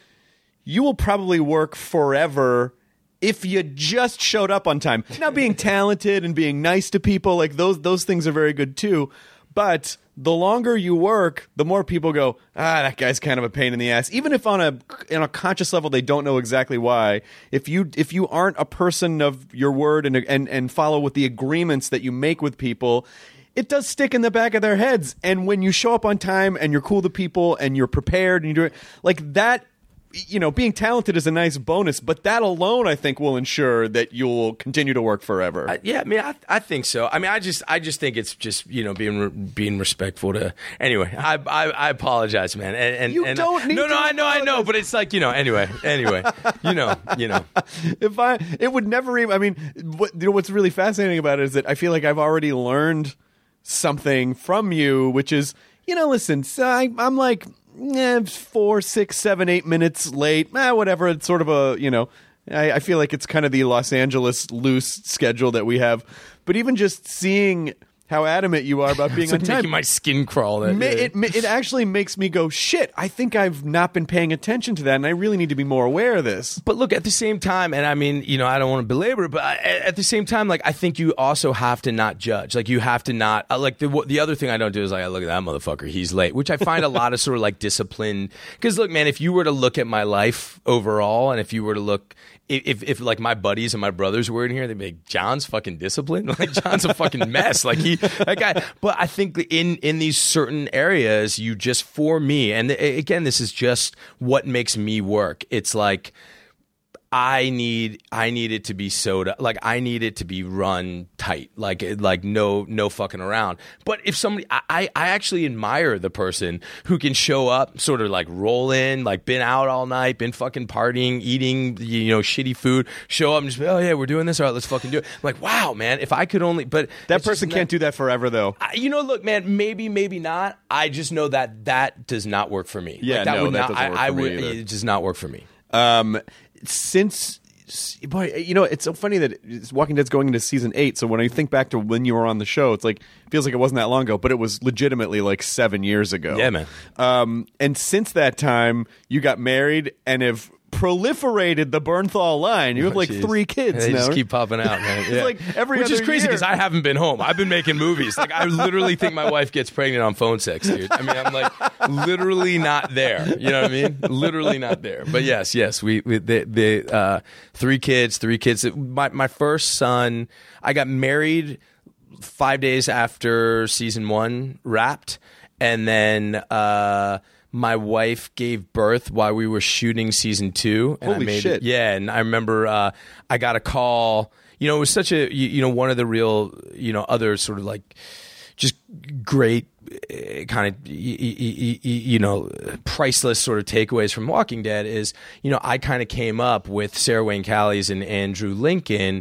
you will probably work forever if you just showed up on time. Now, being talented and being nice to people, like those those things are very good too. But the longer you work, the more people go, ah, that guy's kind of a pain in the ass. Even if on a on a conscious level they don't know exactly why. If you if you aren't a person of your word and and and follow with the agreements that you make with people, it does stick in the back of their heads. And when you show up on time and you're cool to people and you're prepared and you do it like that. You know, being talented is a nice bonus, but that alone, I think, will ensure that you'll continue to work forever. I, yeah, I mean, I, I think so. I mean, I just, I just think it's just, you know, being re- being respectful to. Anyway, I, I, I apologize, man. And, and You and don't need No, to no, I know, I know, apologize. but it's like, you know, anyway, anyway, you know, you know. If I, it would never even. I mean, what you know, what's really fascinating about it is that I feel like I've already learned something from you, which is, you know, listen, so I, I'm like. Eh, four, six, seven, eight minutes late. Eh, whatever. It's sort of a, you know, I, I feel like it's kind of the Los Angeles loose schedule that we have. But even just seeing how adamant you are about being It's on like time, making my skin crawl. That ma- it, ma- it actually makes me go, shit, I think I've not been paying attention to that, and I really need to be more aware of this. But look, at the same time, and I mean, you know, I don't want to belabor it, but I, at the same time, like, I think you also have to not judge. Like, you have to not, uh, like, the the other thing I don't do is, like, I look at that motherfucker, he's late, which I find a lot of sort of, like, discipline. Because, look, man, if you were to look at my life overall, and if you were to look if, if like my buddies and my brothers were in here, they'd be like, John's fucking disciplined. Like John's a fucking mess. Like he, that guy. But I think in, in these certain areas, you just, for me, and again, this is just what makes me work. It's like, I need I need it to be soda, like I need it to be run tight, like like no no fucking around. But if somebody, I I actually admire the person who can show up, sort of like roll in, like been out all night, been fucking partying, eating you know shitty food, show up and just be, oh yeah, we're doing this, all right, let's fucking do it. I'm like, wow, man, if I could only, but that person can't do that forever though. I, you know, look, man, maybe maybe not. I just know that that does not work for me. Yeah, like, that no, would that not, doesn't work I, for I me would, either. It does not work for me. Um. Since, boy, you know, it's so funny that it's Walking Dead's going into season eight. So when I think back to when you were on the show, it's like it feels like it wasn't that long ago, but it was legitimately like seven years ago. Yeah, man. Um, and since that time, you got married and have proliferated the Bernthal line. You have Oh, like geez. three kids They now. just keep popping out, man. It's Yeah. like every Which is other crazy year. because I haven't been home. I've been making movies. Like I literally think my wife gets pregnant on phone sex, dude. I mean, I'm like literally not there. You know what I mean? Literally not there. But yes, yes, we, we the, the uh, three kids, three kids. My my first son, I got married five days after season one wrapped, and then. Uh, My wife gave birth while we were shooting season two. And Holy I made shit. It, yeah, and I remember uh, I got a call. You know, it was such a, you, you know, one of the real, you know, other sort of like just great uh, kind of, y- y- y- you know, priceless sort of takeaways from Walking Dead is, you know, I kind of came up with Sarah Wayne Callies and Andrew Lincoln,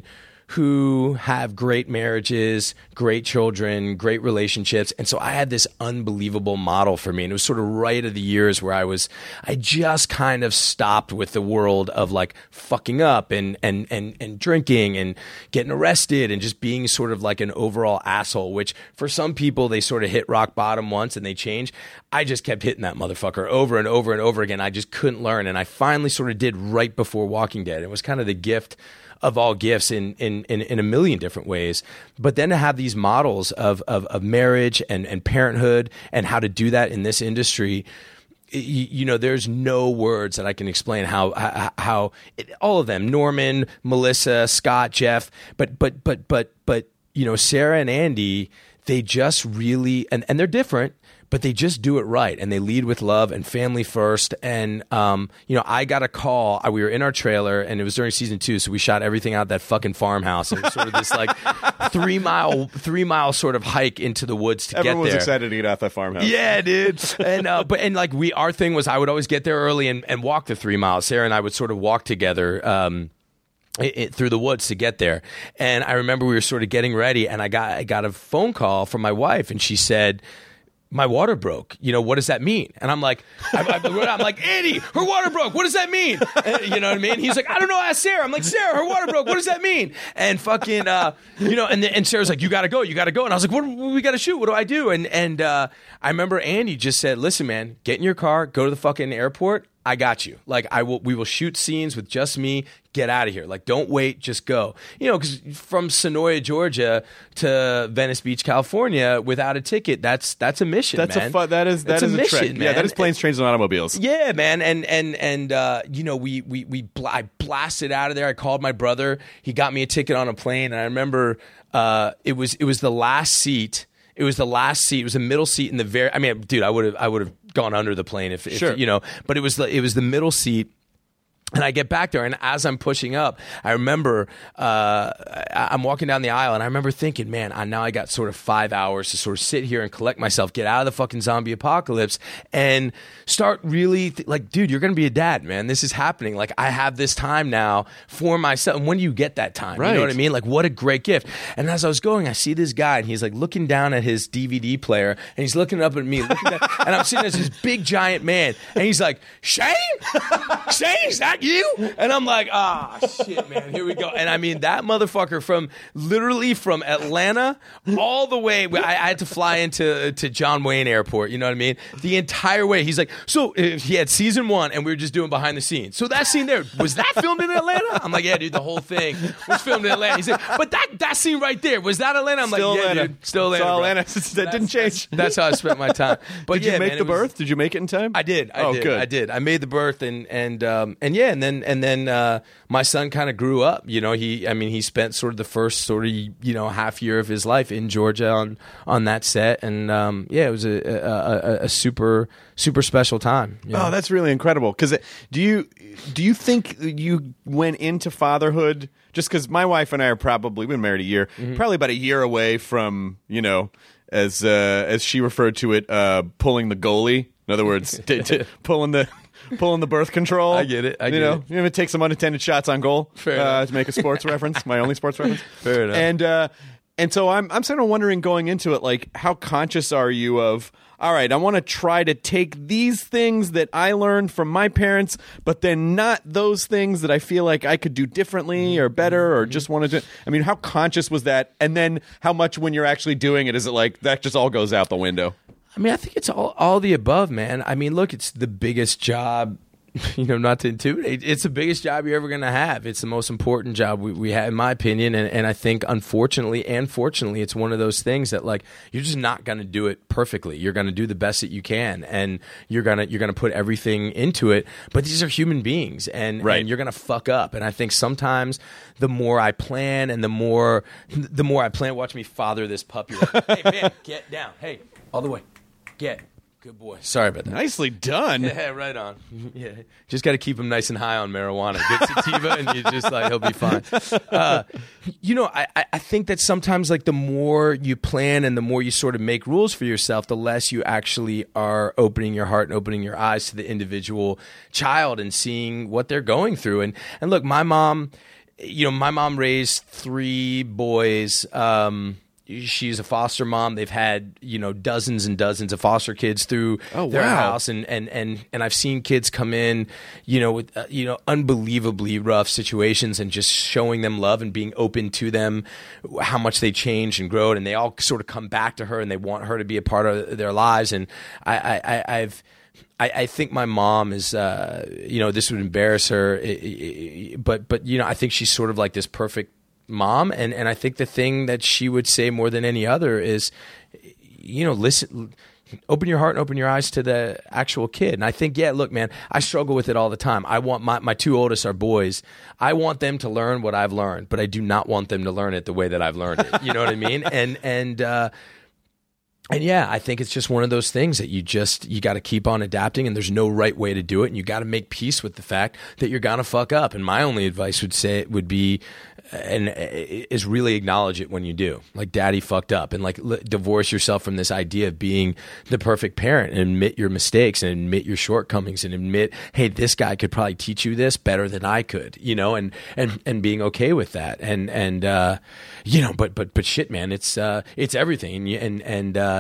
who have great marriages, great children, great relationships. And so I had this unbelievable model for me. And it was sort of right of the years where I was, I just kind of stopped with the world of like fucking up and, and, and, and drinking and getting arrested and just being sort of like an overall asshole, which for some people, they sort of hit rock bottom once and they change. I just kept hitting that motherfucker over and over and over again. I just couldn't learn. And I finally sort of did right before Walking Dead. It was kind of the gift of all gifts in, in, in, in a million different ways. But then to have these models of, of, of marriage and, and parenthood and how to do that in this industry, you, you know, there's no words that I can explain how, how, how it, all of them, Norman, Melissa, Scott, Jeff, but, but, but, but, but, you know, Sarah and Andy, they just really, and, and they're different, but they just do it right, and they lead with love and family first. And um, you know, I got a call. We were in our trailer, and it was during season two, so we shot everything out that fucking farmhouse. And it was sort of this like three mile, three mile sort of hike into the woods to Everyone get there. was excited to get out that farmhouse. Yeah, dude. And uh, but and like we, our thing was, I would always get there early and, and walk the three miles. Sarah and I would sort of walk together. Um, It, it, through the woods to get there. And I remember we were sort of getting ready, and I got I got a phone call from my wife, and she said, my water broke. You know, what does that mean? And I'm like, I, I, I'm like, Andy, her water broke. What does that mean? And, you know what I mean? He's like, I don't know. Ask Sarah. I'm like, Sarah, her water broke. What does that mean? And fucking, uh, you know, and and Sarah's like, you got to go. You got to go. And I was like, what, what we got to shoot? What do I do? And and uh, I remember Andy just said, listen, man, get in your car, go to the fucking airport. I got you. Like, I will. We will shoot scenes with just me. Get out of here. Like, don't wait. Just go. You know, because from Sonoya, Georgia to Venice Beach, California, without a ticket, that's that's a mission. That's man. a fun, that is that That's is a a, mission, trek. man. Yeah, that is planes, trains, and automobiles. Yeah, man, and and and uh, you know, we we we bl- I blasted out of there. I called my brother. He got me a ticket on a plane, and I remember uh, it was it was the last seat. It was the last seat. It was the middle seat in the very. I mean, dude, I would have I would have gone under the plane if, if Sure. you know. But it was the it was the middle seat. And I get back there, and as I'm pushing up, I remember uh, I- I'm walking down the aisle, and I remember thinking, man, I, now I got sort of five hours to sort of sit here and collect myself, get out of the fucking zombie apocalypse, and start really, th- like, dude, you're going to be a dad, man. This is happening. Like, I have this time now for myself. And when do you get that time? Right. You know what I mean? Like, what a great gift. And as I was going, I see this guy, and he's like looking down at his D V D player, and he's looking up at me, looking down, and I'm sitting as this big giant man, and he's like, Shane? Shane, is that you? And I'm like, ah, shit, man, here we go. And I mean, that motherfucker from literally from Atlanta all the way, I, I had to fly into to John Wayne Airport, you know what I mean? The entire way. He's like, so uh, he had season one, and we were just doing behind the scenes. So that scene there, was that filmed in Atlanta? I'm like, yeah, dude, the whole thing was filmed in Atlanta. He's like, but that, that scene right there, was that Atlanta? I'm Still like, yeah, Atlanta. dude, still Atlanta. It's all bro. Atlanta. That didn't change. That's how I spent my time. But Did yeah, you make man, the it was- birth? Did you make it in time? I did. I oh, did. good. I did. I made the birth, and and um, and yeah, yeah, and then and then uh, my son kind of grew up. You know, he I mean he spent sort of the first sort of you know half year of his life in Georgia on on that set, and um, yeah, it was a, a, a, a super super special time. You know? Oh, that's really incredible. Because do you do you think you went into fatherhood just because my wife and I are probably we've been married a year, mm-hmm. probably about a year away from you know as uh, as she referred to it, uh, pulling the goalie. In other words, t- t- pulling the pulling the birth control. I get it. I you get know, it. You know, take some unattended shots on goal uh, to make a sports reference. My only sports reference. Fair enough. And uh, and so I'm I'm sort of wondering going into it, like, how conscious are you of? All right, I want to try to take these things that I learned from my parents, but then not those things that I feel like I could do differently or better or just wanted to. I mean, how conscious was that? And then how much when you're actually doing it, is it like that just all goes out the window? I mean, I think it's all, all the above, man. I mean, look, it's the biggest job, you know, not to intimidate. It's the biggest job you're ever going to have. It's the most important job we, we have, in my opinion. And, and I think, unfortunately and fortunately, it's one of those things that, like, you're just not going to do it perfectly. You're going to do the best that you can, and you're going to you're going to put everything into it. But these are human beings, and, right. and you're going to fuck up. And I think sometimes the more I plan and the more the more I plan, watch me father this puppy. Like, hey, man, get down. Hey, all the way. Get. Good boy. Sorry about that. Nicely done. Yeah, right on. Yeah, just got to keep him nice and high on marijuana. Good sativa, and you just like he'll be fine. Uh, you know, I, I think that sometimes, like, the more you plan and the more you sort of make rules for yourself, the less you actually are opening your heart and opening your eyes to the individual child and seeing what they're going through. And and look, my mom, you know, my mom raised three boys. Um, She's a foster mom. They've had, you know, dozens and dozens of foster kids through oh, their wow. house, and, and, and, and I've seen kids come in, you know, with uh, you know unbelievably rough situations, and just showing them love and being open to them, how much they changed and grown, and they all sort of come back to her and they want her to be a part of their lives. And I, I, I've. I, I think my mom is, uh, you know, this would embarrass her, but but you know, I think she's sort of like this perfect mom, and and I think the thing that she would say more than any other is, you know, listen, open your heart and open your eyes to the actual kid. And I think, yeah, look, man, I struggle with it all the time. I want my my two oldest are boys. I want them to learn what I've learned, but I do not want them to learn it the way that I've learned it. You know what I mean? And and uh, and yeah, I think it's just one of those things that you just you got to keep on adapting, and there's no right way to do it, and you got to make peace with the fact that you're gonna fuck up. And my only advice would say would be, and is really acknowledge it when you do. Like, daddy fucked up, and like l- divorce yourself from this idea of being the perfect parent, and admit your mistakes and admit your shortcomings and admit, hey, this guy could probably teach you this better than I could, you know, and and and being okay with that. And and uh, you know, but but but shit, man, it's uh, it's everything, and and and uh,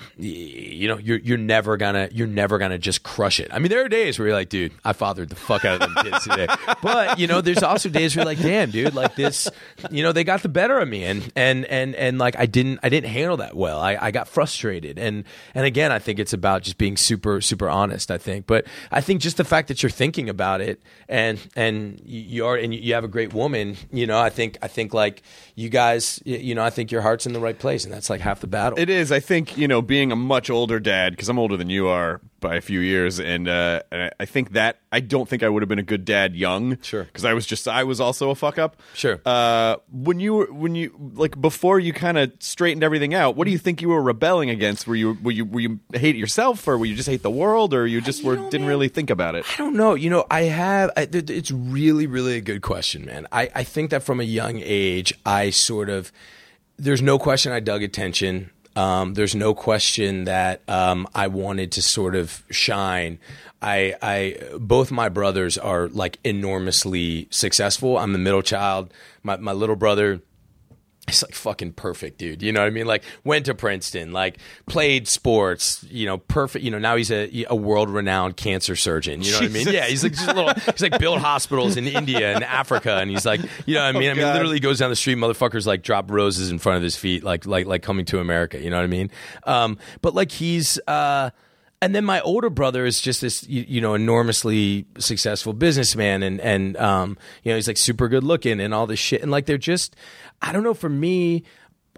you know, you're you're never gonna you're never gonna just crush it. I mean, there are days where you're like, dude, I fathered the fuck out of them kids today, but you know, there's also days where you're like, damn, dude, like this. You know, they got the better of me, and and and and like I didn't I didn't handle that well. I, I got frustrated, and and again, I think it's about just being super super honest. I think, but I think just the fact that you're thinking about it, and and you are and you have a great woman. You know, I think I think like you guys, you know, I think your heart's in the right place, and that's like half the battle. It is. I think, you know, being a much older dad, because I'm older than you are by a few years, and uh, and I think that I don't think I would have been a good dad young. Sure. Because I was just I was also a fuck up. Sure. Uh, when you were when you like before you kind of straightened everything out, what do you think you were rebelling against? Were you were you were you hate yourself, or were you just hate the world, or you just you were know, didn't man, really think about it? I don't know. You know, I have. I, it's really really a good question, man. I I think that from a young age, I sort of there's no question I dug attention. Um, there's no question that um, I wanted to sort of shine. I, I, both my brothers are like enormously successful. I'm the middle child. My, my little brother is like fucking perfect, dude. You know what I mean? Like, went to Princeton, like played sports, you know, perfect. You know, now he's a, a world-renowned cancer surgeon. You know Jesus. what I mean? Yeah, he's like just a little. He's like built hospitals in India and Africa, and he's like, you know what I mean? Oh, I mean, God. literally goes down the street, motherfuckers like drop roses in front of his feet, like like like coming to America. You know what I mean? Um, but like he's. Uh, And then my older brother is just this, you, you know, enormously successful businessman, and and um, you know, he's like super good looking and all this shit, and like they're just, I don't know, for me,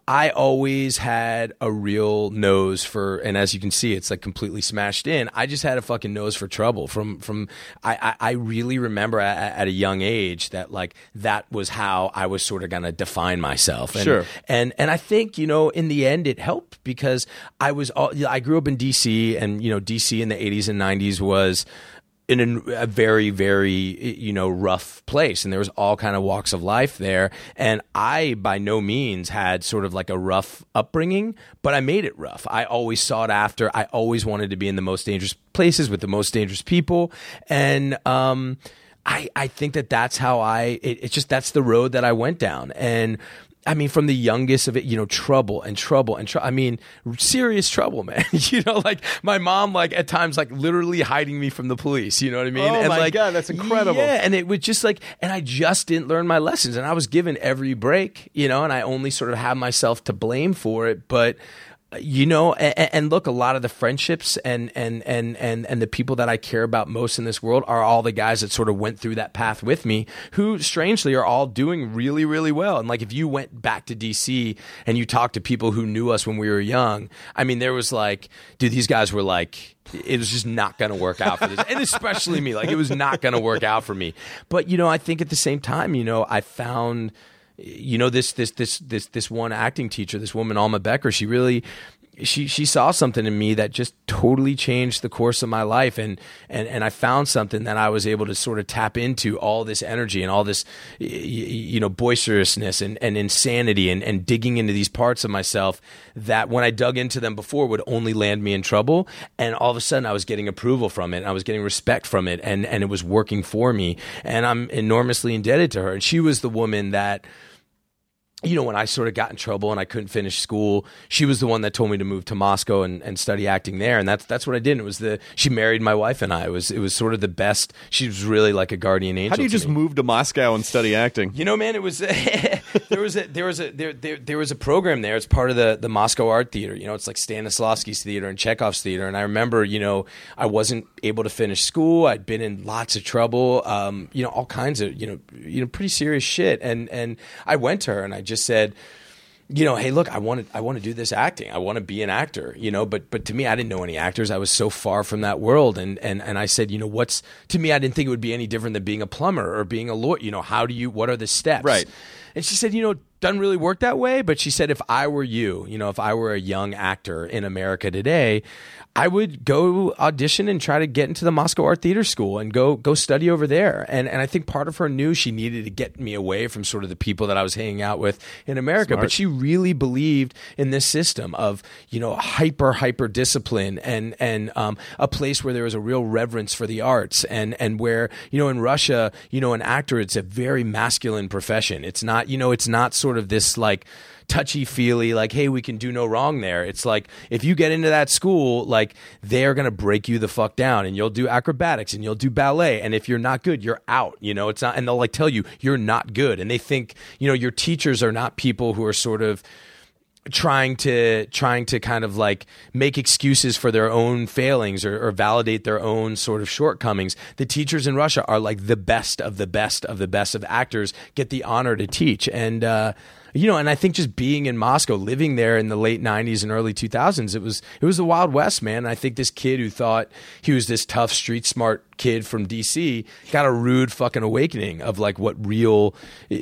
I always had a real nose for, and as you can see, it's like completely smashed in. I just had a fucking nose for trouble from, from, I, I, I really remember at, at a young age that like, that was how I was sort of going to define myself. And, Sure. And, and I think, you know, in the end it helped because I was, all, I grew up in D C, and, you know, D C in the eighties and nineties was in a, a very, very, you know, rough place. And there was all kind of walks of life there. And I, by no means, had sort of like a rough upbringing, but I made it rough. I always sought after. I always wanted to be in the most dangerous places with the most dangerous people. And, um, I, I think that that's how I, it, it's just, that's the road that I went down. And I mean, from the youngest of it, you know, trouble and trouble and trouble. I mean, serious trouble, man. You know, like my mom, like at times, like literally hiding me from the police. You know what I mean? Oh and my like, God, that's incredible. Yeah, and it was just like, and I just didn't learn my lessons, and I was given every break, you know, and I only sort of have myself to blame for it, but. You know, and, and look, a lot of the friendships and, and, and, and, and the people that I care about most in this world are all the guys that sort of went through that path with me, who strangely are all doing really, really well. And like, if you went back to D C and you talked to people who knew us when we were young, I mean, there was like, dude, these guys were like, it was just not going to work out for this. And especially me, like it was not going to work out for me. But, you know, I think at the same time, you know, I found, you know, this, this, this, this, this one acting teacher, this woman, Alma Becker, she really, she, she saw something in me that just totally changed the course of my life. And, and, and I found something that I was able to sort of tap into, all this energy and all this, you know, boisterousness and, and insanity and, and digging into these parts of myself that when I dug into them before would only land me in trouble. And all of a sudden I was getting approval from it. And I was getting respect from it. And, and it was working for me. And I'm enormously indebted to her. And she was the woman that, you know, when I sort of got in trouble and I couldn't finish school, she was the one that told me to move to Moscow and, and study acting there. And that's that's what I did. It was the she married my wife and I. It was it was sort of the best. She was really like a guardian angel. How do you to just me. move to Moscow and study acting? You know, man, it was there was a there was a there, there there was a program there. It's part of the the Moscow Art Theater. You know, it's like Stanislavski's theater and Chekhov's theater. And I remember, you know, I wasn't able to finish school. I'd been in lots of trouble. Um, you know, all kinds of you know you know pretty serious shit. And and I went to her and I just said, you know, hey, look, I want to, I want to do this acting. I want to be an actor, you know, but, but to me, I didn't know any actors. I was so far from that world. And, and, and I said, you know, what's, to me, I didn't think it would be any different than being a plumber or being a lawyer. You know, how do you, what are the steps? Right. And she said, you know, doesn't really work that way. But she said, if I were you, you know, if I were a young actor in America today, I would go audition and try to get into the Moscow Art Theater School and go go study over there. And and I think part of her knew she needed to get me away from sort of the people that I was hanging out with in America. Smart. But she really believed in this system of, you know, hyper, hyper discipline and and um, a place where there was a real reverence for the arts and and where, you know, in Russia, you know, an actor, it's a very masculine profession. It's not, you know, it's not sort of this like touchy-feely, like, hey, we can do no wrong there. It's like, if you get into that school, like, they're going to break you the fuck down, and you'll do acrobatics, and you'll do ballet, and if you're not good, you're out, you know? It's not, and they'll, like, tell you, you're not good, and they think, you know, your teachers are not people who are sort of trying to trying to kind of like make excuses for their own failings or, or validate their own sort of shortcomings. The teachers in Russia are like the best of the best of the best of actors, get the honor to teach. And uh you know, and I think just being in Moscow, living there in the late nineties and early two thousands, it was it was the Wild West, man. And I think this kid who thought he was this tough, street smart kid from D C got a rude fucking awakening of like what real,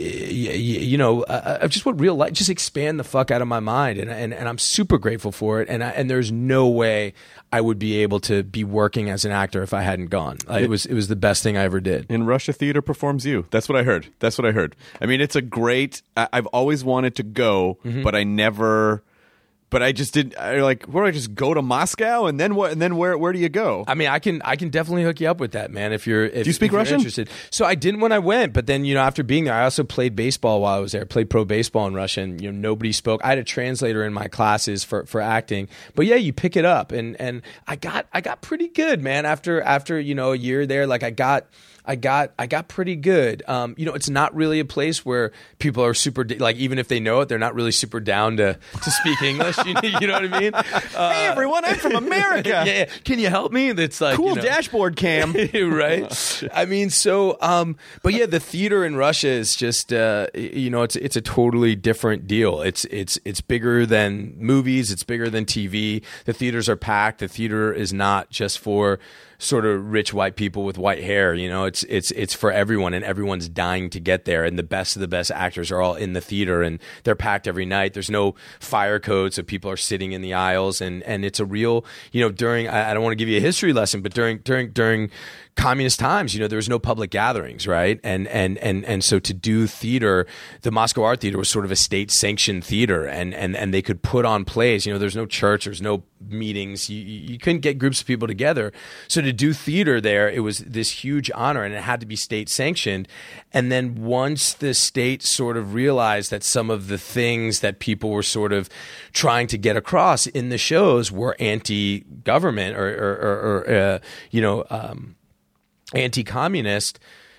you know, uh, just what real life, just expand the fuck out of my mind. And and, and I'm super grateful for it. And I, and there's no way I would be able to be working as an actor if I hadn't gone. Uh, it was it was the best thing I ever did. In Russia, theater performs you. That's what I heard. That's what I heard. I mean, it's a great. I, I've always wanted to go, mm-hmm. but I never. But I just didn't. I like, where do I just go to Moscow and then what? And then where? Where do you go? I mean, I can I can definitely hook you up with that, man. If you're if, do you speak if you're Russian? Interested. So I didn't when I went, but then you know after being there, I also played baseball while I was there. Played pro baseball in Russian. You know, nobody spoke. I had a translator in my classes for, for acting. But yeah, you pick it up, and and I got I got pretty good, man. After after you know a year there, like I got. I got I got pretty good. Um, you know, it's not really a place where people are super like, even if they know it, they're not really super down to to speak English. You, you know what I mean? Uh, Hey everyone, I'm from America. yeah, yeah. Can you help me? That's like Cool you know, dashboard cam. right? I mean, so, um, but yeah, the theater in Russia is just, uh, you know, it's it's a totally different deal. It's it's it's bigger than movies. It's bigger than T V. The theaters are packed. The theater is not just for sort of rich white people with white hair. You know, it's it's it's for everyone, and everyone's dying to get there. And the best of the best actors are all in the theater, and they're packed every night. There's no fire code, so people are sitting in the aisles, and and it's a real, you know, during I, I don't want to give you a history lesson, but during during during communist times, you know, there was no public gatherings, right? And and and and so to do theater, the Moscow Art Theater was sort of a state-sanctioned theater, and and and they could put on plays. You know, there's no church, there's no meetings, you you couldn't get groups of people together. So to do theater there, it was this huge honor, and it had to be state-sanctioned. And then once the state sort of realized that some of the things that people were sort of trying to get across in the shows were anti-government or or, or, or uh, you know. Um, anti-communist,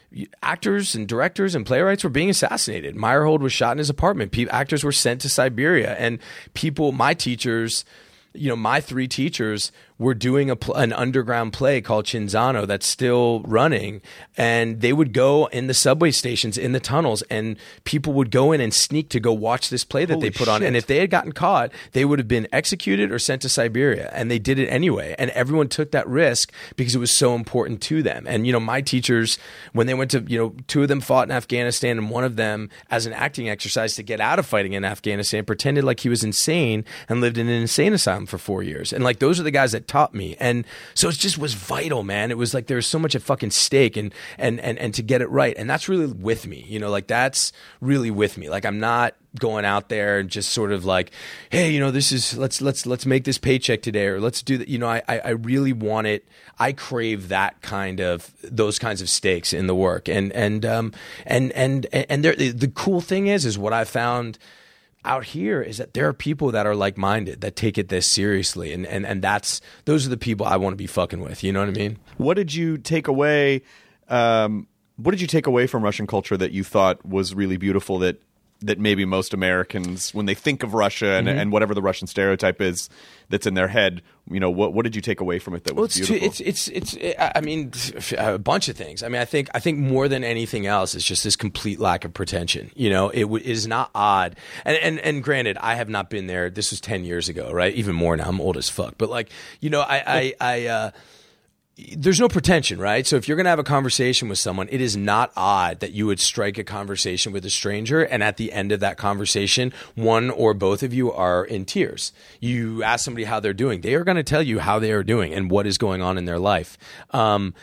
actors and directors and playwrights were being assassinated. Meyerhold was shot in his apartment. Pe- actors were sent to Siberia, and people, my teachers, you know, my three teachers were doing a pl- an underground play called Cinzano that's still running, and they would go in the subway stations, in the tunnels, and people would go in and sneak to go watch this play that Holy they put on. shit. And if they had gotten caught, they would have been executed or sent to Siberia, and they did it anyway. And everyone took that risk because it was so important to them. And, you know, my teachers, when they went to, you know, two of them fought in Afghanistan, and one of them, as an acting exercise to get out of fighting in Afghanistan, pretended like he was insane and lived in an insane asylum for four years. And like, those are the guys that taught me. And so it just was vital, man. It was like there was so much at fucking stake, and and and and to get it right. And that's really with me, you know, like that's really with me. Like I'm not going out there and just sort of like, hey, you know, this is let's let's let's make this paycheck today, or let's do that. You know, I I really want it. I crave that kind of those kinds of stakes in the work. And and um and and and there, the cool thing is is what I found out here is that there are people that are like-minded, that take it this seriously, and and and that's those are the people I want to be fucking with. You know what I mean? What did you take away? Um, what did you take away from Russian culture that you thought was really beautiful? That that maybe most Americans, when they think of Russia and, mm-hmm. and whatever the Russian stereotype is that's in their head, you know, what what did you take away from it that was well, it's beautiful? Too, it's it's it's. I mean, a bunch of things. I mean, I think I think more than anything else, it's just this complete lack of pretension. You know, it w- is not odd. And and and granted, I have not been there. This was ten years ago, right? Even more now. I'm old as fuck. But like, you know, I I. I uh, there's no pretension, right? So if you're going to have a conversation with someone, it is not odd that you would strike a conversation with a stranger, and at the end of that conversation, one or both of you are in tears. You ask somebody how they're doing. They are going to tell you how they are doing and what is going on in their life. Um,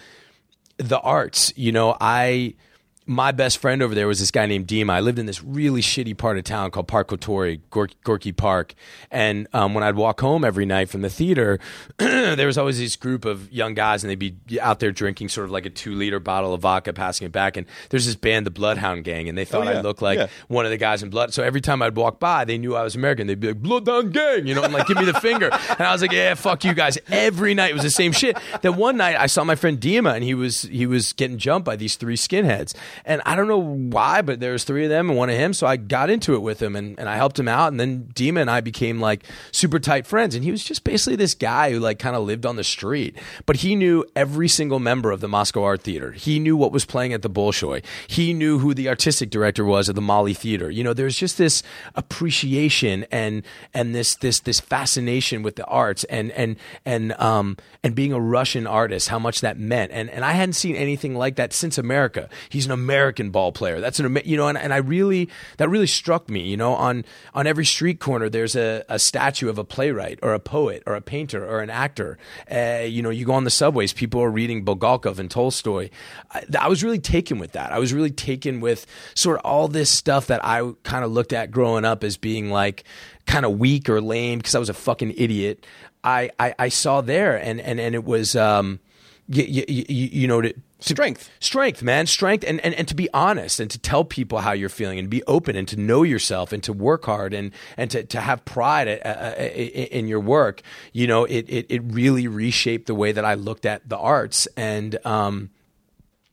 the arts, you know, I... My best friend over there was this guy named Dima. I lived in this really shitty part of town called Park Kotori, Gor- Gorky Park. And um, when I'd walk home every night from the theater, there was always this group of young guys, and they'd be out there drinking sort of like a two-liter bottle of vodka, passing it back. And there's this band, the Bloodhound Gang, and they thought oh, yeah. I looked like yeah. one of the guys in Blood. So every time I'd walk by, they knew I was American. They'd be like, Bloodhound Gang, you know, and like give me the finger. And I was like, yeah, fuck you guys. Every night it was the same shit. Then one night I saw my friend Dima, and he was he was getting jumped by these three skinheads. And I don't know why, but there was three of them and one of him. So I got into it with him, and, and I helped him out. And then Dima and I became like super tight friends. And he was just basically this guy who like kind of lived on the street, but he knew every single member of the Moscow Art Theater. He knew what was playing at the Bolshoi. He knew who the artistic director was of the Mali Theater. You know, there's just this appreciation and, and this, this, this fascination with the arts, and, and, and, um, and being a Russian artist, how much that meant. And, and I hadn't seen anything like that since America. He's an American ball player. That's an, you know, and, and I really, that really struck me, you know, on, on every street corner, there's a, a statue of a playwright or a poet or a painter or an actor. Uh, you know, you go on the subways, people are reading Bulgakov and Tolstoy. I, I was really taken with that. I was really taken with sort of all this stuff that I kind of looked at growing up as being like kind of weak or lame because I was a fucking idiot. I, I, I saw there, and, and, and it was, um, you, you, you, you know, to, Strength. Strength, man. Strength. And, and, and to be honest and to tell people how you're feeling and be open and to know yourself and to work hard and, and to, to have pride uh, in your work. You know, it, it, it really reshaped the way that I looked at the arts. And, um,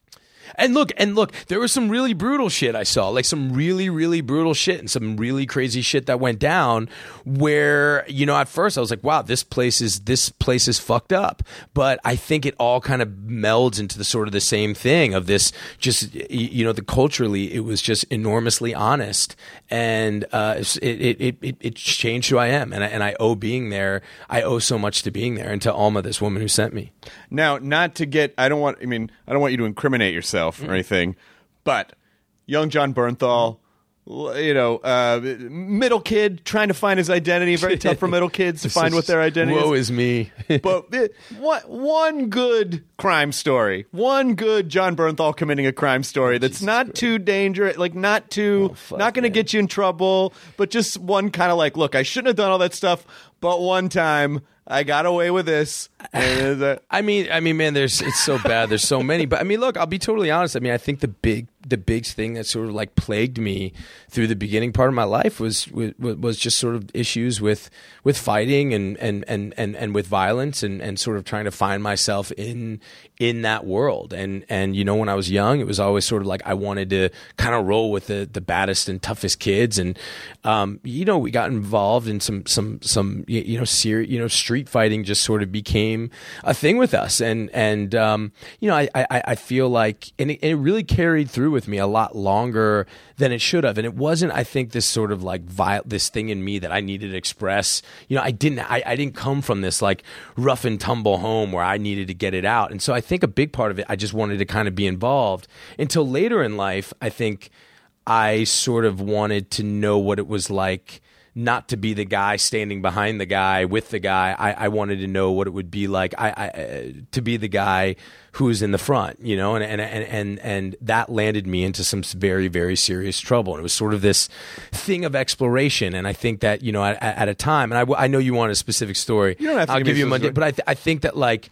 And look, and look, there was some really brutal shit I saw, like some really, really brutal shit and some really crazy shit that went down where, you know, at first I was like, wow, this place is, this place is fucked up. But I think it all kind of melds into the sort of the same thing of this just, you know, the culturally, it was just enormously honest. And uh, it, it, it, it changed who I am. And I, and I owe being there. I owe so much to being there and to Alma, this woman who sent me. Now, not to get, I don't want, I mean, I don't want you to incriminate yourself or anything, but young John Bernthal, you know, uh, middle kid trying to find his identity. Very tough for middle kids to find what their identity Woe is. is me. But it, one, one good crime story, one good John Bernthal committing a crime story that's not too dangerous, like not too, fuck, not going to man. get you in trouble, but just one kind of like, look, I shouldn't have done all that stuff, but one time I got away with this. And, uh, I mean, I mean, man, there's it's so bad. There's so many, but I mean, look, I'll be totally honest. I mean, I think the big, the big thing that sort of like plagued me through the beginning part of my life was was, was just sort of issues with with fighting and and and and, and with violence and, and sort of trying to find myself in in that world. And and you know, when I was young, it was always sort of like I wanted to kind of roll with the the baddest and toughest kids. And um, you know, we got involved in some some some you know serious you know street fighting just sort of became a thing with us. And and um, you know, I I, I feel like and it, and it really carried through with me a lot longer than it should have. And it wasn't, I think, this sort of like vi- this thing in me that I needed to express. You know, I didn't I, I didn't come from this like rough and tumble home where I needed to get it out. And so I think a big part of it, I just wanted to kind of be involved. Until later in life, I think I sort of wanted to know what it was like not to be the guy standing behind the guy with the guy. I, I wanted to know what it would be like I, I uh, to be the guy who's in the front, you know, and, and and and and that landed me into some very, very serious trouble. And it was sort of this thing of exploration. And I think that, you know, at, at a time, and I, I know you want a specific story. You don't have to I'll give give me you a Monday, specific- but I th- I think that like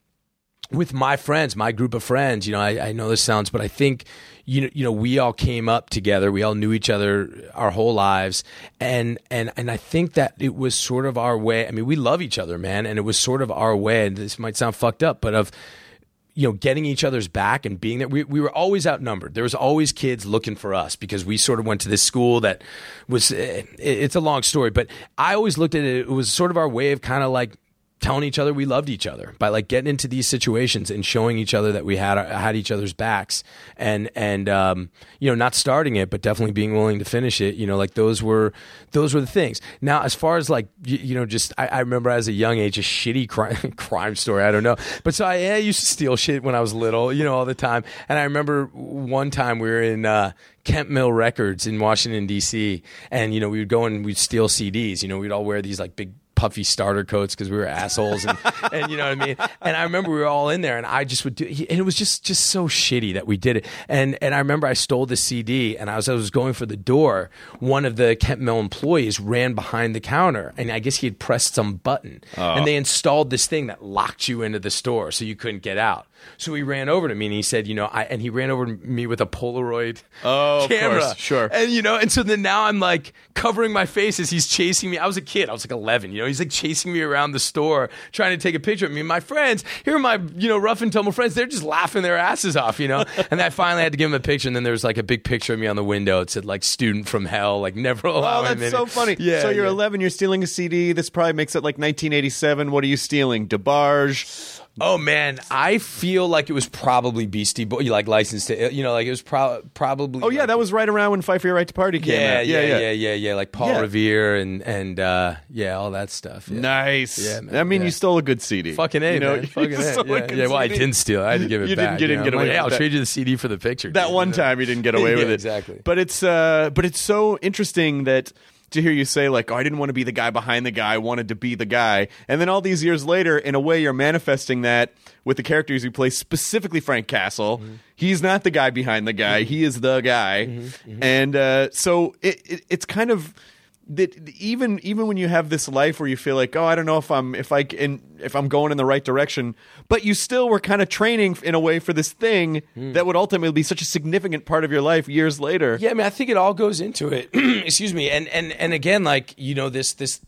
with my friends, my group of friends, you know, I, I know this sounds, but I think, you know, you know, we all came up together. We all knew each other our whole lives. And, and, and I think that it was sort of our way. I mean, we love each other, man. And it was sort of our way, and this might sound fucked up, but of, you know, getting each other's back and being there. We, we were always outnumbered. There was always kids looking for us because we sort of went to this school that was, it, it's a long story, but I always looked at it. It was sort of our way of kind of like telling each other we loved each other by like getting into these situations and showing each other that we had had each other's backs, and and um, you know, not starting it but definitely being willing to finish it. You know, like those were those were the things. Now, as far as like you, you know, just I, I remember as a young age a shitty crime crime story. I don't know, but so I, I used to steal shit when I was little, you know, all the time. And I remember one time we were in Uh, Kemp Mill Records in Washington D C, and you know, we would go and we'd steal C Ds. You know, we'd all wear these like big puffy starter coats because we were assholes, and, and you know what I mean. And I remember we were all in there, and I just would do, and it was just just so shitty that we did it. And and I remember I stole the C D, and I was I was going for the door. One of the Kemp Mill employees ran behind the counter, and I guess he had pressed some button, Oh. and they installed this thing that locked you into the store so you couldn't get out. So he ran over to me and he said, you know, I, and he ran over to me with a Polaroid Oh, of camera. course, sure. And, you know, and so then now I'm like covering my face as he's chasing me. I was a kid. I was like eleven, you know, he's like chasing me around the store trying to take a picture of me. And my friends, here are my, you know, rough and tumble friends. They're just laughing their asses off, you know. And I finally had to give him a picture. And then there was like a big picture of me on the window. It said like student from hell, like never allow Oh, him that's in so it. funny. Yeah, so you're yeah. eleven, you're stealing a C D. This probably makes it like nineteen eighty-seven. What are you stealing? DeBarge. Oh man, I feel like it was probably Beastie Boy, like Licensed to, you know, like it was pro- probably. Oh, yeah, that was right around when Fight for Your Right to Party came yeah, out. yeah, yeah, yeah, yeah, yeah, like Paul Yeah. Revere and and uh, yeah, all that stuff. Yeah. Nice. Yeah, man, I mean, yeah. you stole a good C D. Fucking A, you know, man. you Fucking A. stole a Yeah, good yeah, well, I C D. didn't steal it. I had to give it You back. didn't- you didn't know? get I'm away like, with hey, I'll that. trade you the C D for the picture. That dude, one you know? time you didn't get away Yeah, with it. exactly. But it's uh, but it's so interesting that to hear you say like, oh, I didn't want to be the guy behind the guy. I wanted to be the guy. And then all these years later, in a way, you're manifesting that with the characters you play, specifically Frank Castle. Mm-hmm. He's not the guy behind the guy. He is the guy. Mm-hmm. And uh, so it, it, it's kind of that even even when you have this life where you feel like, oh, I don't know if I'm if I can, if I'm going in the right direction, but you still were kind of training in a way for this thing that would ultimately be such a significant part of your life years later. Yeah, I mean, I think it all goes into it. Excuse me, and and and again, like you know, this this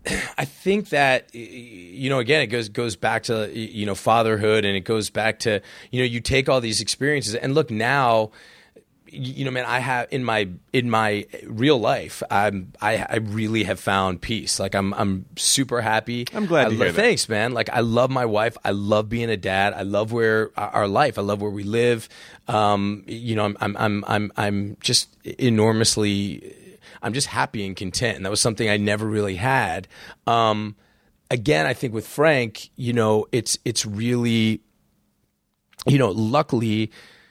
I think that, you know, again, it goes goes back to, you know, fatherhood, and it goes back to, you know, you take all these experiences and look now, you know, man, I have in my in my real life, I'm I, I really have found peace. Like I'm I'm super happy. I'm glad I to lo- hear that. Thanks, man. Like I love my wife. I love being a dad. I love where our life. I love where we live. Um, you know, I'm I'm I'm I'm I'm just enormously. I'm just happy and content, and that was something I never really had. Um, again, I think with Frank, you know, it's it's really, you know, luckily,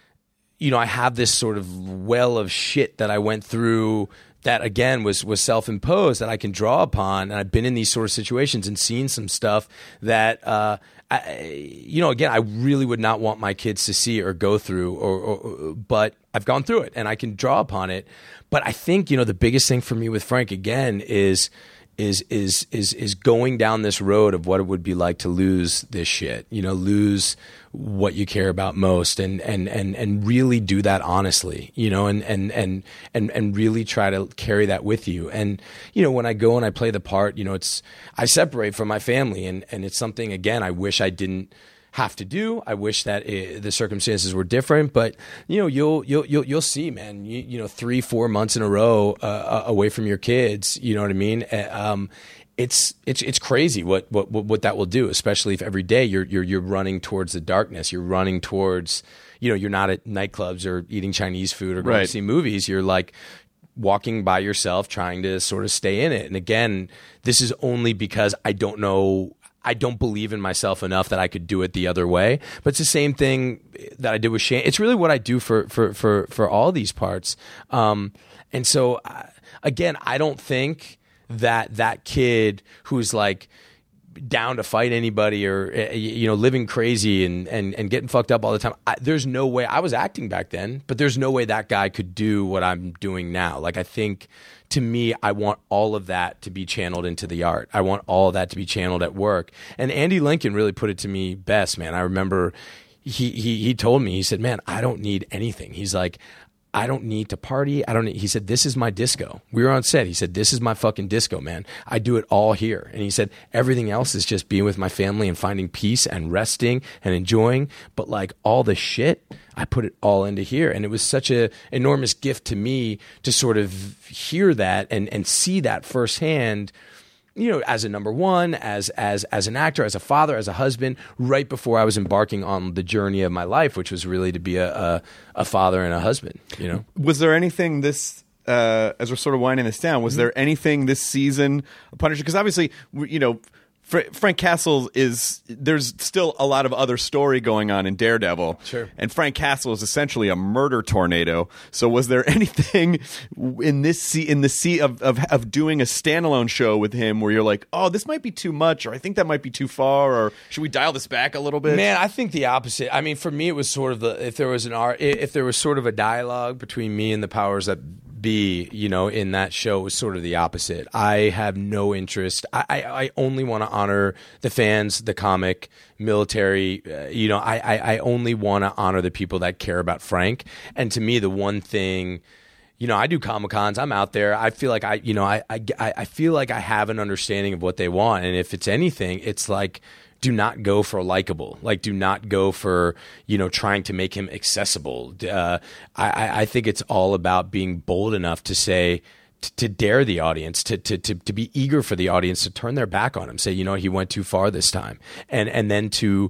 you know, I have this sort of well of shit that I went through that, again, was was self-imposed that I can draw upon, and I've been in these sort of situations and seen some stuff that, uh, I, you know, again, I really would not want my kids to see or go through, or, or but I've gone through it and I can draw upon it. But I think, you know, the biggest thing for me with Frank, again, is is is is is going down this road of what it would be like to lose this shit, you know, lose what you care about most, and and and and really do that honestly, you know, and and and and and really try to carry that with you. And you know, when I go and I play the part, you know, it's I separate from my family, and and it's something, again, I wish I didn't have to do. I wish that it, the circumstances were different, but you know, you'll you'll you'll, you'll see, man. You, you know, three, four months in a row uh, away from your kids. You know what I mean? Um, it's it's it's crazy what, what what that will do, especially if every day you're you're you're running towards the darkness. You're running towards, you know, you're not at nightclubs or eating Chinese food or going Right. to see movies. You're like walking by yourself, trying to sort of stay in it. And again, this is only because I don't know. I don't believe in myself enough that I could do it the other way. But it's the same thing that I did with Shane. It's really what I do for for for, for all these parts. Um, and so, uh, again, I don't think that that kid who's like down to fight anybody or, uh, you know, living crazy and, and, and getting fucked up all the time, I, there's no way. I was acting back then, but there's no way that guy could do what I'm doing now. Like, I think, to me, I want all of that to be channeled into the art. I want all of that to be channeled at work. And Andy Lincoln really put it to me best, man. I remember he he he told me, he said, man, I don't need anything. He's like, I don't need to party. I don't need, he said, this is my disco. We were on set. He said, this is my fucking disco, man. I do it all here. And he said, everything else is just being with my family and finding peace and resting and enjoying. But like all the shit, I put it all into here. And it was such a enormous gift to me to sort of hear that and, and see that firsthand, you know, as a number one, as as as an actor, as a father, as a husband, right before I was embarking on the journey of my life, which was really to be a a, a father and a husband. You know, Was there anything this, uh, as we're sort of winding this down, was Mm-hmm. there anything this season of Punisher? Because obviously, you know, Fra- Frank Castle is, there's still a lot of other story going on in Daredevil. Sure. And Frank Castle is essentially a murder tornado. So was there anything in this se- in the sea of, of of doing a standalone show with him where you're like, oh, this might be too much, or I think that might be too far, or should we dial this back a little bit? man, I think the opposite. I mean, for me, it was sort of the if there was an art, if there was sort of a dialogue between me and the powers that be, you know, in that show, was sort of the opposite. I have no interest. I, I, I only want to honor the fans, the comic, military. Uh, you know, I, I, I only want to honor the people that care about Frank. And to me, the one thing, you know, I do Comic-Cons. I'm out there. I feel like I, you know, I, I, I feel like I have an understanding of what they want. And if it's anything, it's like, do not go for likable. Like, do not go for, you know, trying to make him accessible. Uh, I, I think it's all about being bold enough to say, t- to dare the audience, to, to to to be eager for the audience to turn their back on him. Say, you know, he went too far this time, and and then to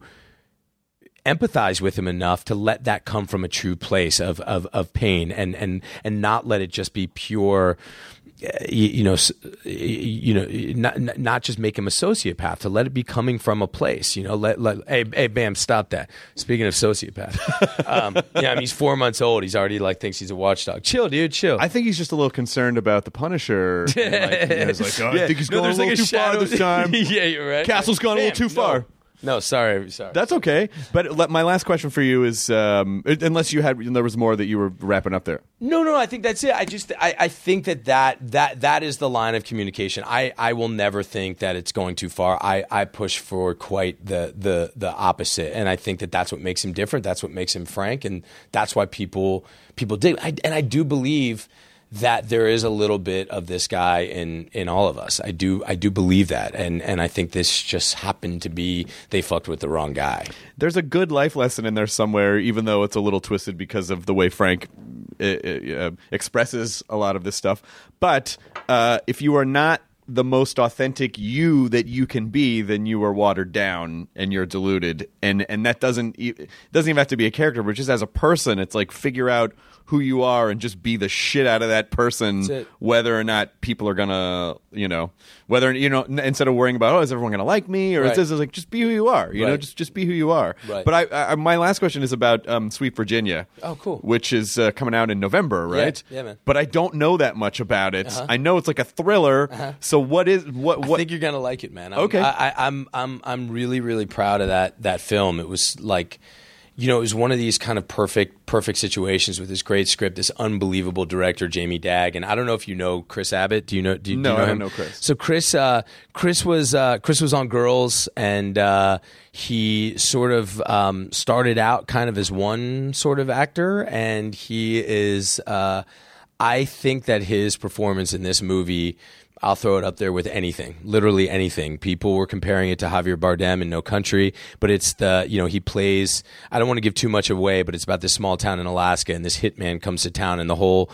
empathize with him enough to let that come from a true place of of, of pain, and and and not let it just be pure. You, you know, you know, not not just make him a sociopath. To let it be coming from a place. You know, let let hey hey bam, stop that. Speaking of sociopath, um, yeah, I mean, he's four months old. He's already like thinks he's a watchdog. Chill, dude, chill. I think he's just a little concerned about the Punisher. And, like, you know, he's like, oh, Yeah. I think he's No, going a there's like little too shadow- far this time. Yeah, you're right. Castle's gone a little Bam, too far. No. No, sorry, sorry. That's okay. But let, my last question for you is, um, unless you had, there was more that you were wrapping up there. No, no, I think that's it. I just, I, I think that, that that that is the line of communication. I, I will never think that it's going too far. I, I push for quite the, the the opposite, and I think that that's what makes him different. That's what makes him Frank, and that's why people people dig. I, and I do believe that there is a little bit of this guy in, in all of us. I do I do believe that, and and I think this just happened to be they fucked with the wrong guy. There's a good life lesson in there somewhere, even though it's a little twisted because of the way Frank uh, uh, expresses a lot of this stuff. But uh, if you are not the most authentic you that you can be, then you are watered down and you're diluted, and and that doesn't it doesn't even have to be a character, but just as a person, it's like figure out who you are and just be the shit out of that person, whether or not people are gonna, you know, whether, you know, instead of worrying about, oh, is everyone gonna like me, or right. is this, it's like, just be who you are, you right. know, just just be who you are. Right. But I, I, my last question is about um, Sweet Virginia. Oh, cool. Which is uh, coming out in November, right? Yeah, yeah, man. But I don't know that much about it. Uh-huh. I know it's like a thriller. Uh-huh. So what is what? What? I think you're gonna like it, man. I'm, Okay. I, I, I'm I'm I'm really really proud of that that film. It was like, you know, it was one of these kind of perfect perfect situations with this great script, this unbelievable director Jamie Dagg, and I don't know if you know Chris Abbott. Do you know? Do you, no, do you know I don't him? know Chris. So Chris, uh, Chris was uh, Chris was on Girls, and uh, he sort of um, started out kind of as one sort of actor, and he is. Uh, I think that his performance in this movie, I'll throw it up there with anything, literally anything. People were comparing it to Javier Bardem in No Country, but it's the, you know, he plays, I don't want to give too much away, but it's about this small town in Alaska, and this hitman comes to town, and the whole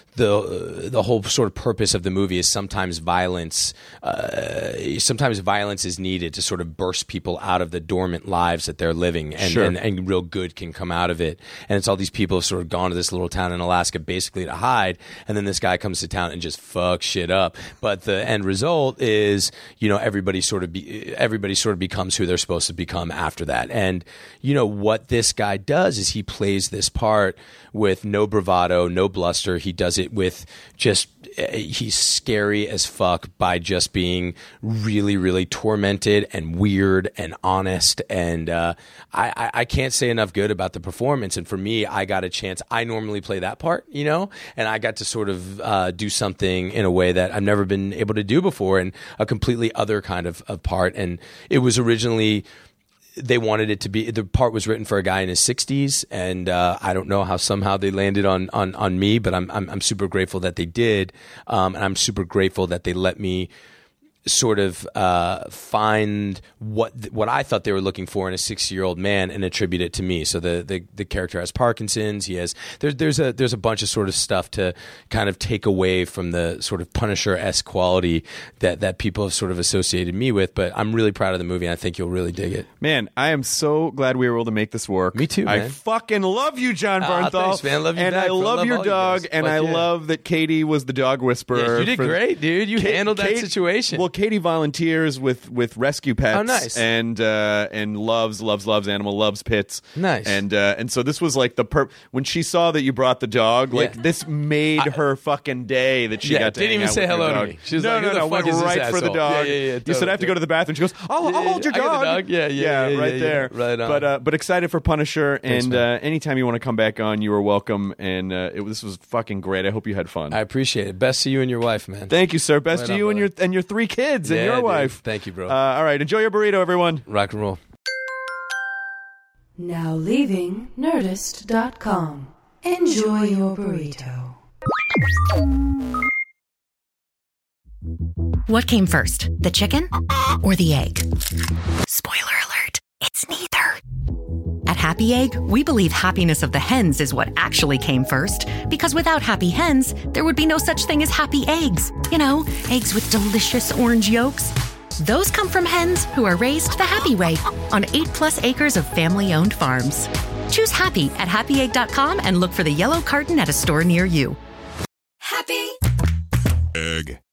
the the whole sort of purpose of the movie is sometimes violence uh, sometimes violence is needed to sort of burst people out of the dormant lives that they're living, and, sure. and, and real good can come out of it. And it's all these people who've sort of gone to this little town in Alaska basically to hide, and then this guy comes to town and just fucks shit up. But the end result is, you know, everybody sort of be, everybody sort of becomes who they're supposed to become after that. And you know what this guy does is he plays this part with no bravado, no bluster. He does it with just, he's scary as fuck by just being really, really tormented and weird and honest. And uh, I, I can't say enough good about the performance. And for me, I got a chance. I normally play that part, you know, and I got to sort of uh, do something in a way that I've never been able to do before, and a completely other kind of, of part. And it was originally, they wanted it to be, the part was written for a guy in his sixties, and uh, I don't know how somehow they landed on on, on me, but I'm, I'm I'm super grateful that they did, um, and I'm super grateful that they let me sort of uh, find what what I thought they were looking for in a sixty-year-old man and attribute it to me. So the, the, the character has Parkinson's. He has there's there's a there's a bunch of sort of stuff to kind of take away from the sort of Punisher-esque quality that, that people have sort of associated me with. But I'm really proud of the movie, and I think you'll really dig it. Man, I am so glad we were able to make this work. Me too, man. I fucking love you, John Ah, Bernthal. thanks, man. Love you and back, I bro. love, Love your all you dog, guys. and Fuck I yeah. love that Katie was the dog whisperer. Yeah, you did for- great, dude. You Kate- handled that Kate- situation. Well, Katie volunteers with, with rescue pets. Oh, nice. And uh, and loves loves loves animal loves pits. Nice. And uh, and so this was like the perp. When she saw that you brought the dog, like Yeah. this made her fucking day that she Yeah, got to didn't hang even out say with your hello to dog. me. She was no, like, no, who the no, fuck went is this right for the asshole? dog. Yeah, yeah, yeah, You said totally, I have to go to the bathroom. She goes, I'll, Yeah, I'll hold your I got dog. the dog. Yeah, yeah, yeah, right yeah, there. yeah. Right on. But uh, but excited for Punisher, Thanks, and man. uh, anytime you want to come back on, you are welcome. And uh, it, this was fucking great. I hope you had fun. I appreciate it. Best to you and your wife, man. Thank you, sir. Best Right to on, you and your brother. and your three kids and Yeah, your dude. wife. Thank you, bro. Uh, all right, enjoy your burrito, everyone. Rock and roll. Now leaving Nerdist dot com. Enjoy your burrito. What came first, the chicken or the egg? Spoiler alert, it's neither. At Happy Egg, we believe happiness of the hens is what actually came first, because without happy hens, there would be no such thing as happy eggs. You know, eggs with delicious orange yolks. Those come from hens who are raised the happy way on eight plus acres of family-owned farms. Choose happy at happy egg dot com and look for the yellow carton at a store near you. Happy Egg.